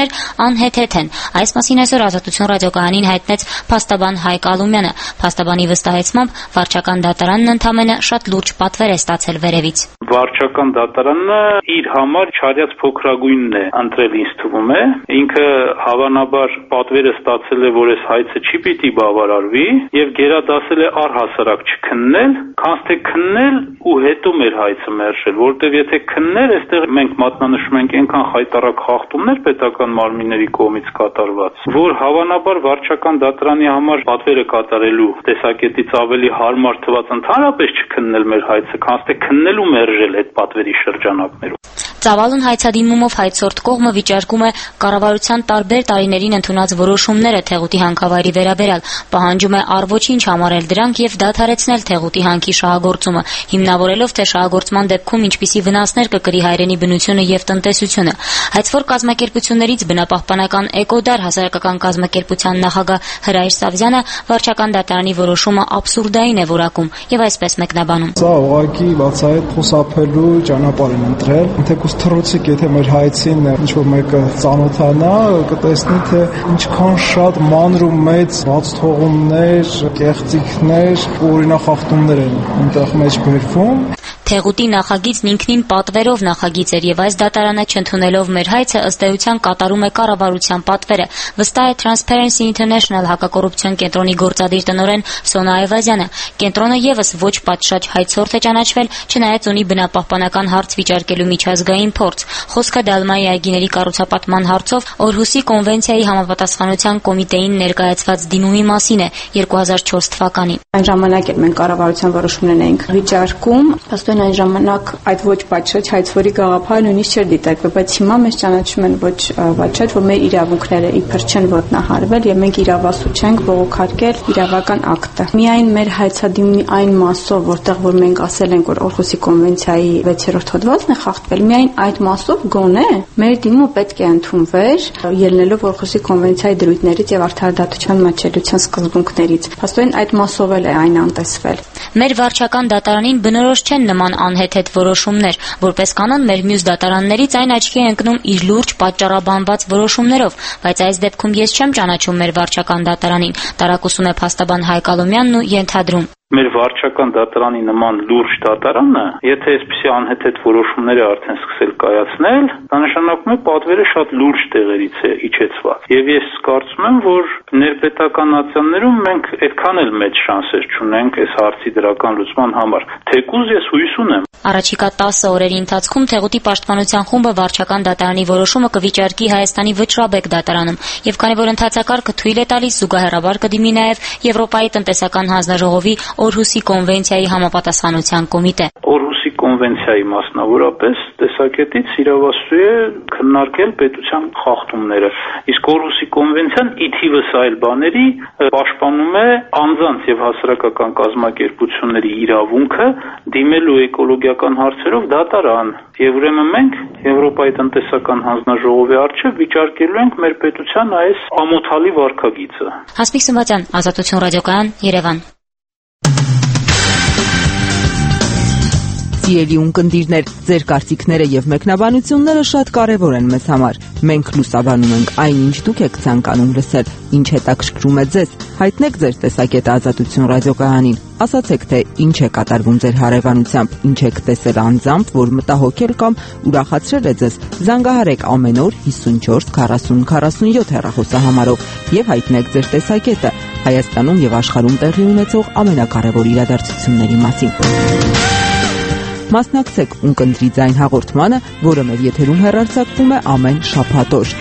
որոշումներ անհեթեթ են։ Այս մասին այսօր Ազատություն ռադիոկայանին հայտնեց փաստաբան Հայկ Ալումյանը։ Փաստաբանի վստահեցմամբ վարչական դատարանն ընդամենը շատ լուրջ պատվեր է ստացել վերևից։ Վարչական դատարանը իր համար չարյաց փոքրագույնն է ընտրել, ինձ թվում է։ Ինքը հավանաբար պատվերը ստացել է, որ այս հայցը չի պիտի բավարարվի եւ գերադասել է առհասարակ չքննել, քանց թե քննել ու հետո մեր հայցը մերժել, որտեւ եթե քններ, այստեղ մենք մատնանշում ենք այնքան խայտառակ խախտումներ պետական մարմինների կողմից կատարված, որ հավանաբար վարչական դատարանի համար պատվերը կատարելու տեսակետից ավելի հարմար թված ընդհանրապես չքննել մեր հայցը, քանց թե քննելու մերժել այդ պատվերի շրջանակներում։ Ծավալուն հայցադիմումով հայցորդ կողմը վիճարկում է կառավարության տարբեր տարիներին ընդունած որոշումները Թեղուտի հանքավայրի վերաբերյալ, պահանջում է առ-ոչինչ համարել դրանք եւ դադարեցնել Թեղուտի հանքի շահագործումը, հիմնավորելով թե շահագործման դեպքում ինչպիսի վնասներ կկրի հայրենի բնությունը եւ տնտեսությունը։ Հայցվոր կազմակերպություններից բնապահպանական Էկոդար հասարակական կազմակերպության նախագահ Հրայր Սավզյանը վարչական դատարանի որոշումը աբսուրդային է որակում եւ այսպես մեկնաբանում։ Սա ուղղակի բացահայտ խուսափելու ճանապարհ են ընտրել։ Թռուցիկ, եթե մեր հայցին ինչ-որ մեկը ծանոթանա, կտեսնի, թե ինչքան շատ մանր ու մեծ բաց թողումներ, կեղծիքներ ու օրինախախտումներ են այնտեղ մեջ բերվում։ Թեղուտի նախագիծն ինքնին պատվերով նախագիծ էր եւ այս դատարանը չընդունելով մեր հայցը ըստ էության կատարում է կառավարության պատվերը, վստահ է Transparency International հակակոռուպցիոն կենտրոնի գործադիր տնօրեն Սոնա Այվազյանը։ Կենտրոնը եւս ոչ պատշաճ հայցորդ է ճանաչվել, չնայած ունի բնապահպանական հարց վիճարկելու միջազգային փորձ։ Խոսքը Դալմայի այգիների կառուցապատման հարցով Օրհուսի կոնվենցիայի համապատասխանության կոմիտեին ներկայացված դիմումի մասին է երկու հազար չորս թվականին։ Այն ժամանակ էլ մենք կառավարության որոշումներն էինք վիճարկում, փաստորեն այն ժամանակ այդ ոչ պատշաճ հայցվորի գաղափարը նույնիսկ չէր դիտարկվել, բայց հիմա մեզ ճանաչում են ոչ պատշաճ, որ մեր իրավունքները իբր չեն ոտնահարվել եւ մենք իրավասու չենք բողոքարկել իրավական ակտը։ Միայն մեր հայցադիմի այն մասով, որտեղ որ մենք ասել ենք, որ Օրհուսի կոնվենցիայի վեցերորդ հոդվածն է խախտվել, միայն այդ մասով գոնե մեր դիմումը պետք է ընդունվեր, ելնելով Օրհուսի կոնվենցիայի դրույթներից եւ արդարադատության մատչելիության սկզբունքներից։ Փաստորեն այդ մասով էլ է այն անտեսվել։ Մեր վարչական դատարանին բնորոշ չեն նման անհեթեթ որոշումներ, որպես կանոն մեր մյուս դատարաններից այն աչքի է ընկնում իր լուրջ պատճառաբանված որոշումներով, բայց այս դեպքում ես չեմ ճանաչում մեր վարչական դատարանին, տարակուսում է փաստաբան Հայկ Ալումյանն ու ենթադրում։ Մեր վարչական դատարանի նման լուրջ դատարանը, եթե այսպիսի անհեթեթ որոշումներ է արդեն սկսել կայացնել, դա նշանակում է պատվերը շատ լուրջ տեղերից է իջեցված։ Եվ ես կարծում եմ, որ ներպետականացիաներում մենք այդքան էլ մեծ շանսեր չունենք այս հարցի դրական լուծման համար։ Թեկուզ ես հույս ունեմ։ Առաջիկա տասը օրերի ընթացքում Թեղուտի պաշտպանության խումբը վարչական դատարանի որոշումը կվիճարկի Հայաստանի Վճռաբեկ դատարանում, եւ քանի որ ընթացակարգը թույլ է տալիս, զուգահեռաբար կդիմի նաեւ Եվրոպայի տնտեսական հանձնաժողովի Օրհուսի կոնվենցիայի համապատասխանության կոմիտե։ Օրհուսի կոնվենցիայի մասնավորապես տեսակետից իրավասու է քննարկել պետության խախտումները, իսկ Օրհուսի կոնվենցիան ի թիվս այլ բաների պաշտպանում է անձանց եւ հասարակական կազմակերպությունների իրավունքը դիմելու էկոլոգիական հարցերով դատարան։ Եվ ուրեմն մենք Եվրոպայի տնտեսական հանձնաժողովի առջև վիճարկելու ենք մեր պետության այս ամոթալի վարքագիծը։ Հասմիկ Սմբատյան, Ազատություն ռադիոկայան, Երևան։ Սիրելի ունկնդիրներ, ձեր կարծիքները եւ մեկնաբանությունները շատ կարեւոր են մեզ համար։ Մենք լուսաբանում ենք այնինչ դուք եք ցանկանում լսել, ինչ հետաքրքրում է ձեզ։ Հայտնեք ձեր տեսակետը Ազատություն ռադիոկայանին։ Ասացեք, թե ինչ է կատարվում ձեր հարևանությամբ, ինչ եք տեսել անձամբ, որ մտահոգել կամ ուրախացրել է ձեզ։ Զանգահարեք ամեն օր հիսունչորս քառասուն քառասունյոթ հեռախոսահամարով եւ հայտնեք ձեր տեսակետը Հայաստանում եւ աշխարհում տեղի ունեցող ամենակարևոր իրադարձությունների մասին։ Մասնակցեք Ունկնդրի ձայն հաղորդմանը, որը մեր եթերում հեռարձակվում է ամեն շաբաթ օր։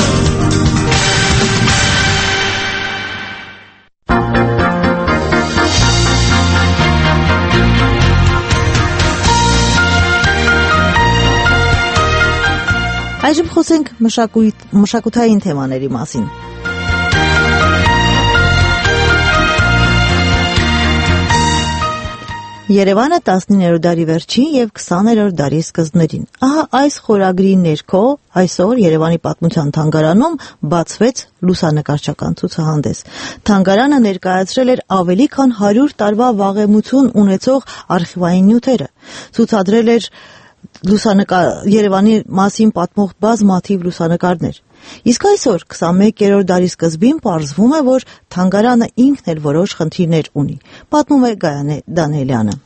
Այժմ խոսենք մշակույթ, մշակութային թեմաների մասին։ Երևանը տասնիններորդ դարի վերջին եւ քսաներորդ դարի սկզբներին։ Ահա այս խորագրի ներքո այսօր Երևանի պատմության թանգարանում բացվեց լուսանկարչական ցուցահանդես։ Թանգարանը ներկայացրել էր ավելի քան հարյուր տարվա վաղեմություն ունեցող արխիվային նյութերը։ Ցուցադրել էր լուսանկար Երևանի մասին պատմող բազմաթիվ լուսանկարներ։ Իսկ այսօր քսանմեկերորդ դարի սկզբին պարզվում է, որ թանգարանը ինքն էլ որոշ խնդիրներ ունի, պատմում է Գայանե Դանիելյանը։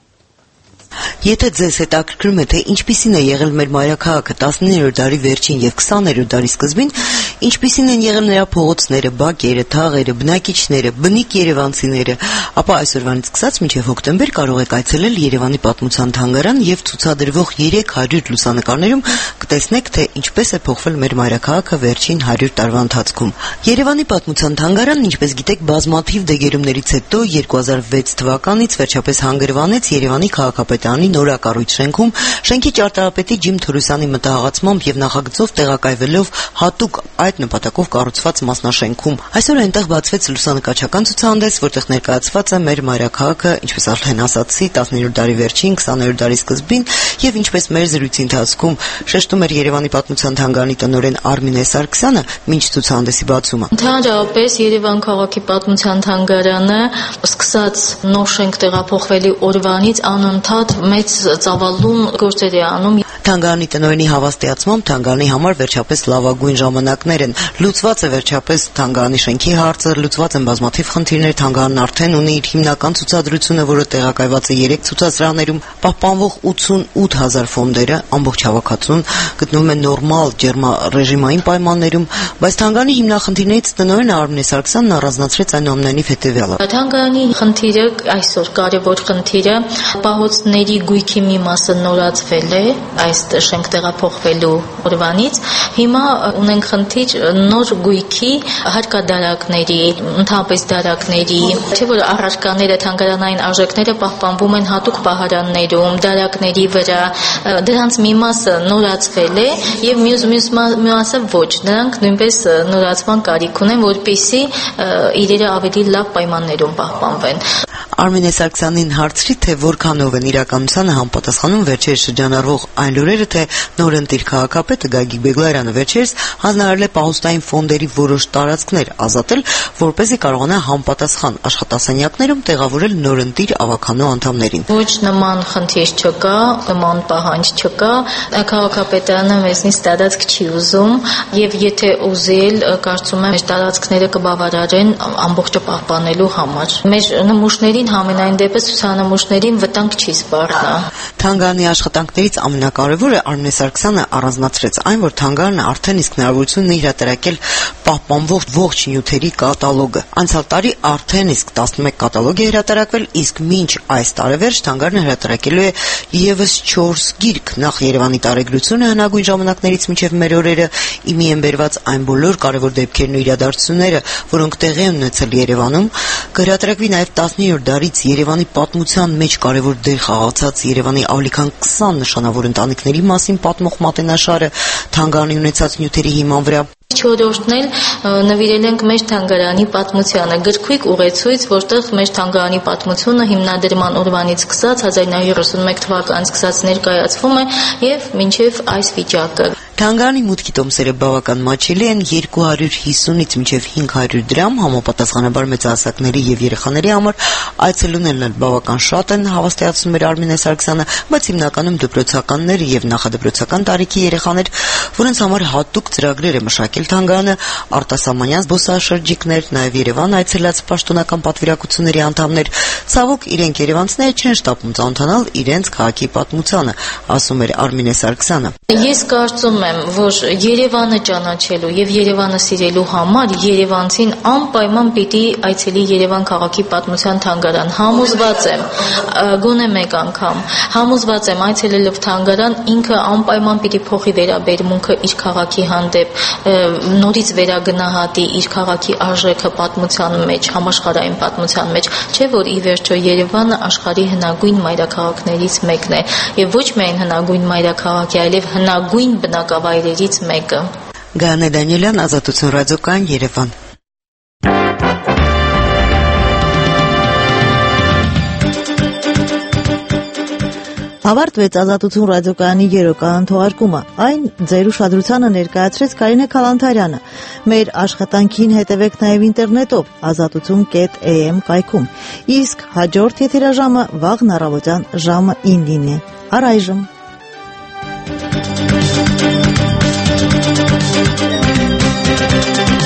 Եթե ձեզ հետաքրքրում է, թե ինչպիսին է եղել մեր մայրաքաղաքը տասնիններորդ դարի վերջին եւ քսաներորդ դարի սկզբին, ինչպիսին են եղել նրա փողոցները, բակերը, թաղերը, բնակիչները, բնիկ երևանցիները, ապա այսօրվանից սկսած մինչև հոկտեմբեր կարող եք այցելել Երևանի պատմության թանգարան եւ ցուցադրվող երեք հարյուր լուսանկարներում կտեսնեք, թե ինչպես է փոխվել մեր մայրաքաղաքը վերջին հարյուր տարվա ընթացքում։ Երևանի պատմության թանգարանն, ինչպես գիտեք, բազմաթիվ դեգերումներից հետո երկու հազար վեց թվականից վերջապես հանգրվանեց Երևանի քաղաքապետարանի նորակառույց շենքում, շենքի ճարտարապետի Ջիմ Թորոսյանի մտահղացմամբ եւ նախագծով տեղակայվելով հատուկ այդ նպատակով կառուցված մասնաշենքում։ Այսօր այնտեղ բացվեց լուսանկարչական ցուցահանդես, որտեղ ներկայացված է մեր մայրաքաղաքը, ինչպես արդեն ասացի, տասնիններորդ դարի վերջին, քսաներորդ դարի սկզբին եւ ինչպես մեր զրույցի ընթացքում շեշտում էր Երևանի պատմության թանգարանի տնօրեն Արմինե Սարգսյանը, մինչ ցուցահանդեսի բացումը։ Ընդհանրապես Երևան քաղաքի պատմության թանգարանը սկսած նոր շենք տեղափոխվելի օրվանից անընդհատ մեծ ծավալուն գործեր է անում։ Թանգարանի տնօրենի հավաստիացմամբ թանգարանի համար վերջապես լավագույն ժամանակներ են։ Լուծված է վերջապես թանգարանի շենքի հարցը, լուծված են բազմաթիվ խնդիրներ, թանգարանն արդեն ունի իր հիմնական ցուցադրությունը, որը տեղակայված է երեք ցուցասրահներում, պահպանվող ութսունութ հազար ֆոնդերը, ամբողջ հավաքածուն գտնվում է նորմալ ջերմառեժիմային պայմաններում, բայց թանգարանի հիմնախնդիրներից տնօրեն Արմինե Սարգսյանն առանձնացրեց այնուամենայնիվ հետևյալը։ Թանգարանի խնդիրը այսօր կարևոր խնդիրը պահոցների գույքի մի մասը նորացվել է այս շենք տեղափոխվելու օրվանից։ Հիմա ունենք խնդիր նոր գույքի հարկադարակների, ընդհանրապես դարակների, չէ՞ որ առարկաները, թանգարանային արժեքները պահպանվում են հատուկ պահարաններում, դարակների վրա, դրանց մի մասը նորացվել է եւ մյուս մյուս մասը ոչ։ Նրանք նույնպես նորացման կարիք ունեն, որպեսզի իրերը ավելի լավ պայմաններում պահպանվեն։ Արմինե Սարգսյանին հարցրի, թե որքանով են իրականությանը համապատասխանում վերջերս շրջանառվող այն լուրերը, թե նորընտիր քաղաքապետը Գագիկ Բեգլարյանը վերջերս հանձնարարել է պահոստային ֆոնդերի որոշ տարածքներ ազատել, որպեսզի կարողանա համապատասխան աշխատասենյակներում տեղավորել նորընտիր ավականու անդամներին։ Ոչ նման խնդիր չկա, նման պահանջ չկա, քաղաքապետարանը մեզնից տարածք չի ուզում եւ եթե ուզել, կարծում եմ, մեր տարածքները կբավարարեն ամբողջը պահպանելու համար։ Մեր նմուշներին համենայն դեպս ցուցանմուշներին վտանգ չի սպառնա։ Թանգարանի աշխատանքներից ամենակարևորը Արմինե Սարգսյանը առանձնացրեց այն, որ թանգարանը արդեն իսկ հնարավորություն ունի հրատարակել պահպանվող ողջ նյութերի կատալոգը։ Անցյալ տարի արդեն իսկ տասնմեկ կատալոգ է հրատարակվել, իսկ մինչ այս տարեվերջ թանգարանը հրատարակելու է եւս չորս գիրք։ Նախ Երևանի տարեգրությունը հնագույն ժամանակներից մինչև մեր օրերը, իմի են բերված այն բոլոր կարևոր դեպքերն ու իրադարձությունները, որոնք տեղի են ունեցել Երևանում, կհրատարակվի նաեւ տասնիններորդ դարից Երևանի պատմության մեջ կարևոր դեր խաղացած Երևանի ավելի քան քսան նշանավոր ընտանիքների մասին պատմող մատենաշարը թանգարանի ունեցած նյութերի հիման վրա։ Չորրորդն էլ նվիրել ենք մեր թանգարանի պատմությանը, գրքույկ ուղեցույց, որտեղ մեր թանգարանի պատմությունը հիմնադրման օրվանից սկսած հազար նավը երեսունմեկ թվականից սկսած ներկայացվում է եւ մինչեւ այս վիճակը։ Թանգարանի մուտքի տոմսերը բավական մաչելի են, երկու հարյուր հիսունից մինչև հինգ հարյուր դրամ, համապատասխանաբար մեծահասակների եւ երեխաների համար այցելուներն էլ բավական շատ են, հավաստիացնում էր Արմինե Սարգսյանը, բայց հիմնականում դպրոցականներ եւ նախադպրոցական տարիքի երեխաներ, որոնց համար հատուկ ծրագրեր է մշակել թանգարանը, արտասահմանյան զբոսաշրջիկներ, նաեւ Երևան այցելած պաշտոնական պատվիրակությունների անդամներ, ցավոք իրենք երևանցիները չեն շտապում ծանոթանալ իրենց քաղաքի պատմությանը, ասում էր Արմինե Սարգսյանը։ Ես կարծում եմ, որ Երևանը ճանաչելու եւ Երևանը սիրելու համար երևանցին անպայման պիտի այցելի Երևան քաղաքի պատմության թանգարան։ Համոզված եմ, գոնե մեկ անգամ, համոզված եմ այցելելով թանգարան ինքը անպայման պիտի փոխի վերաբերմունքը իր քաղաքի հանդեպ, նորից վերագնահատի իր քաղաքի արժեքը պատմության մեջ, համաշխարհային պատմության մեջ, չէ՞ որ ի վերջո Երևանը աշխարհի հնագույն մայրաքաղաքներից մեկն է եւ ոչ միայն հնագույն մայրաքաղաքի, այլև հնագույն բնակավայրերից մեկը։ Գայանե Դանիելյան, Ազատություն ռադիոկայան, Երևան։ Ավարտվեց Ազատություն ռադիոկայանի երեկոյան թողարկումը։ Այն ձեր ուշադրությանը ներկայացրեց Կարինե Քալանթարյանը։ Մեր աշխատանքին հետևեք նաև ինտերնետով ազատություն կետ է էմ կայքում։ Իսկ հաջորդ եթերաժամը վաղն առավոտյան ժամը իննին է։ Առայժմ Thank you.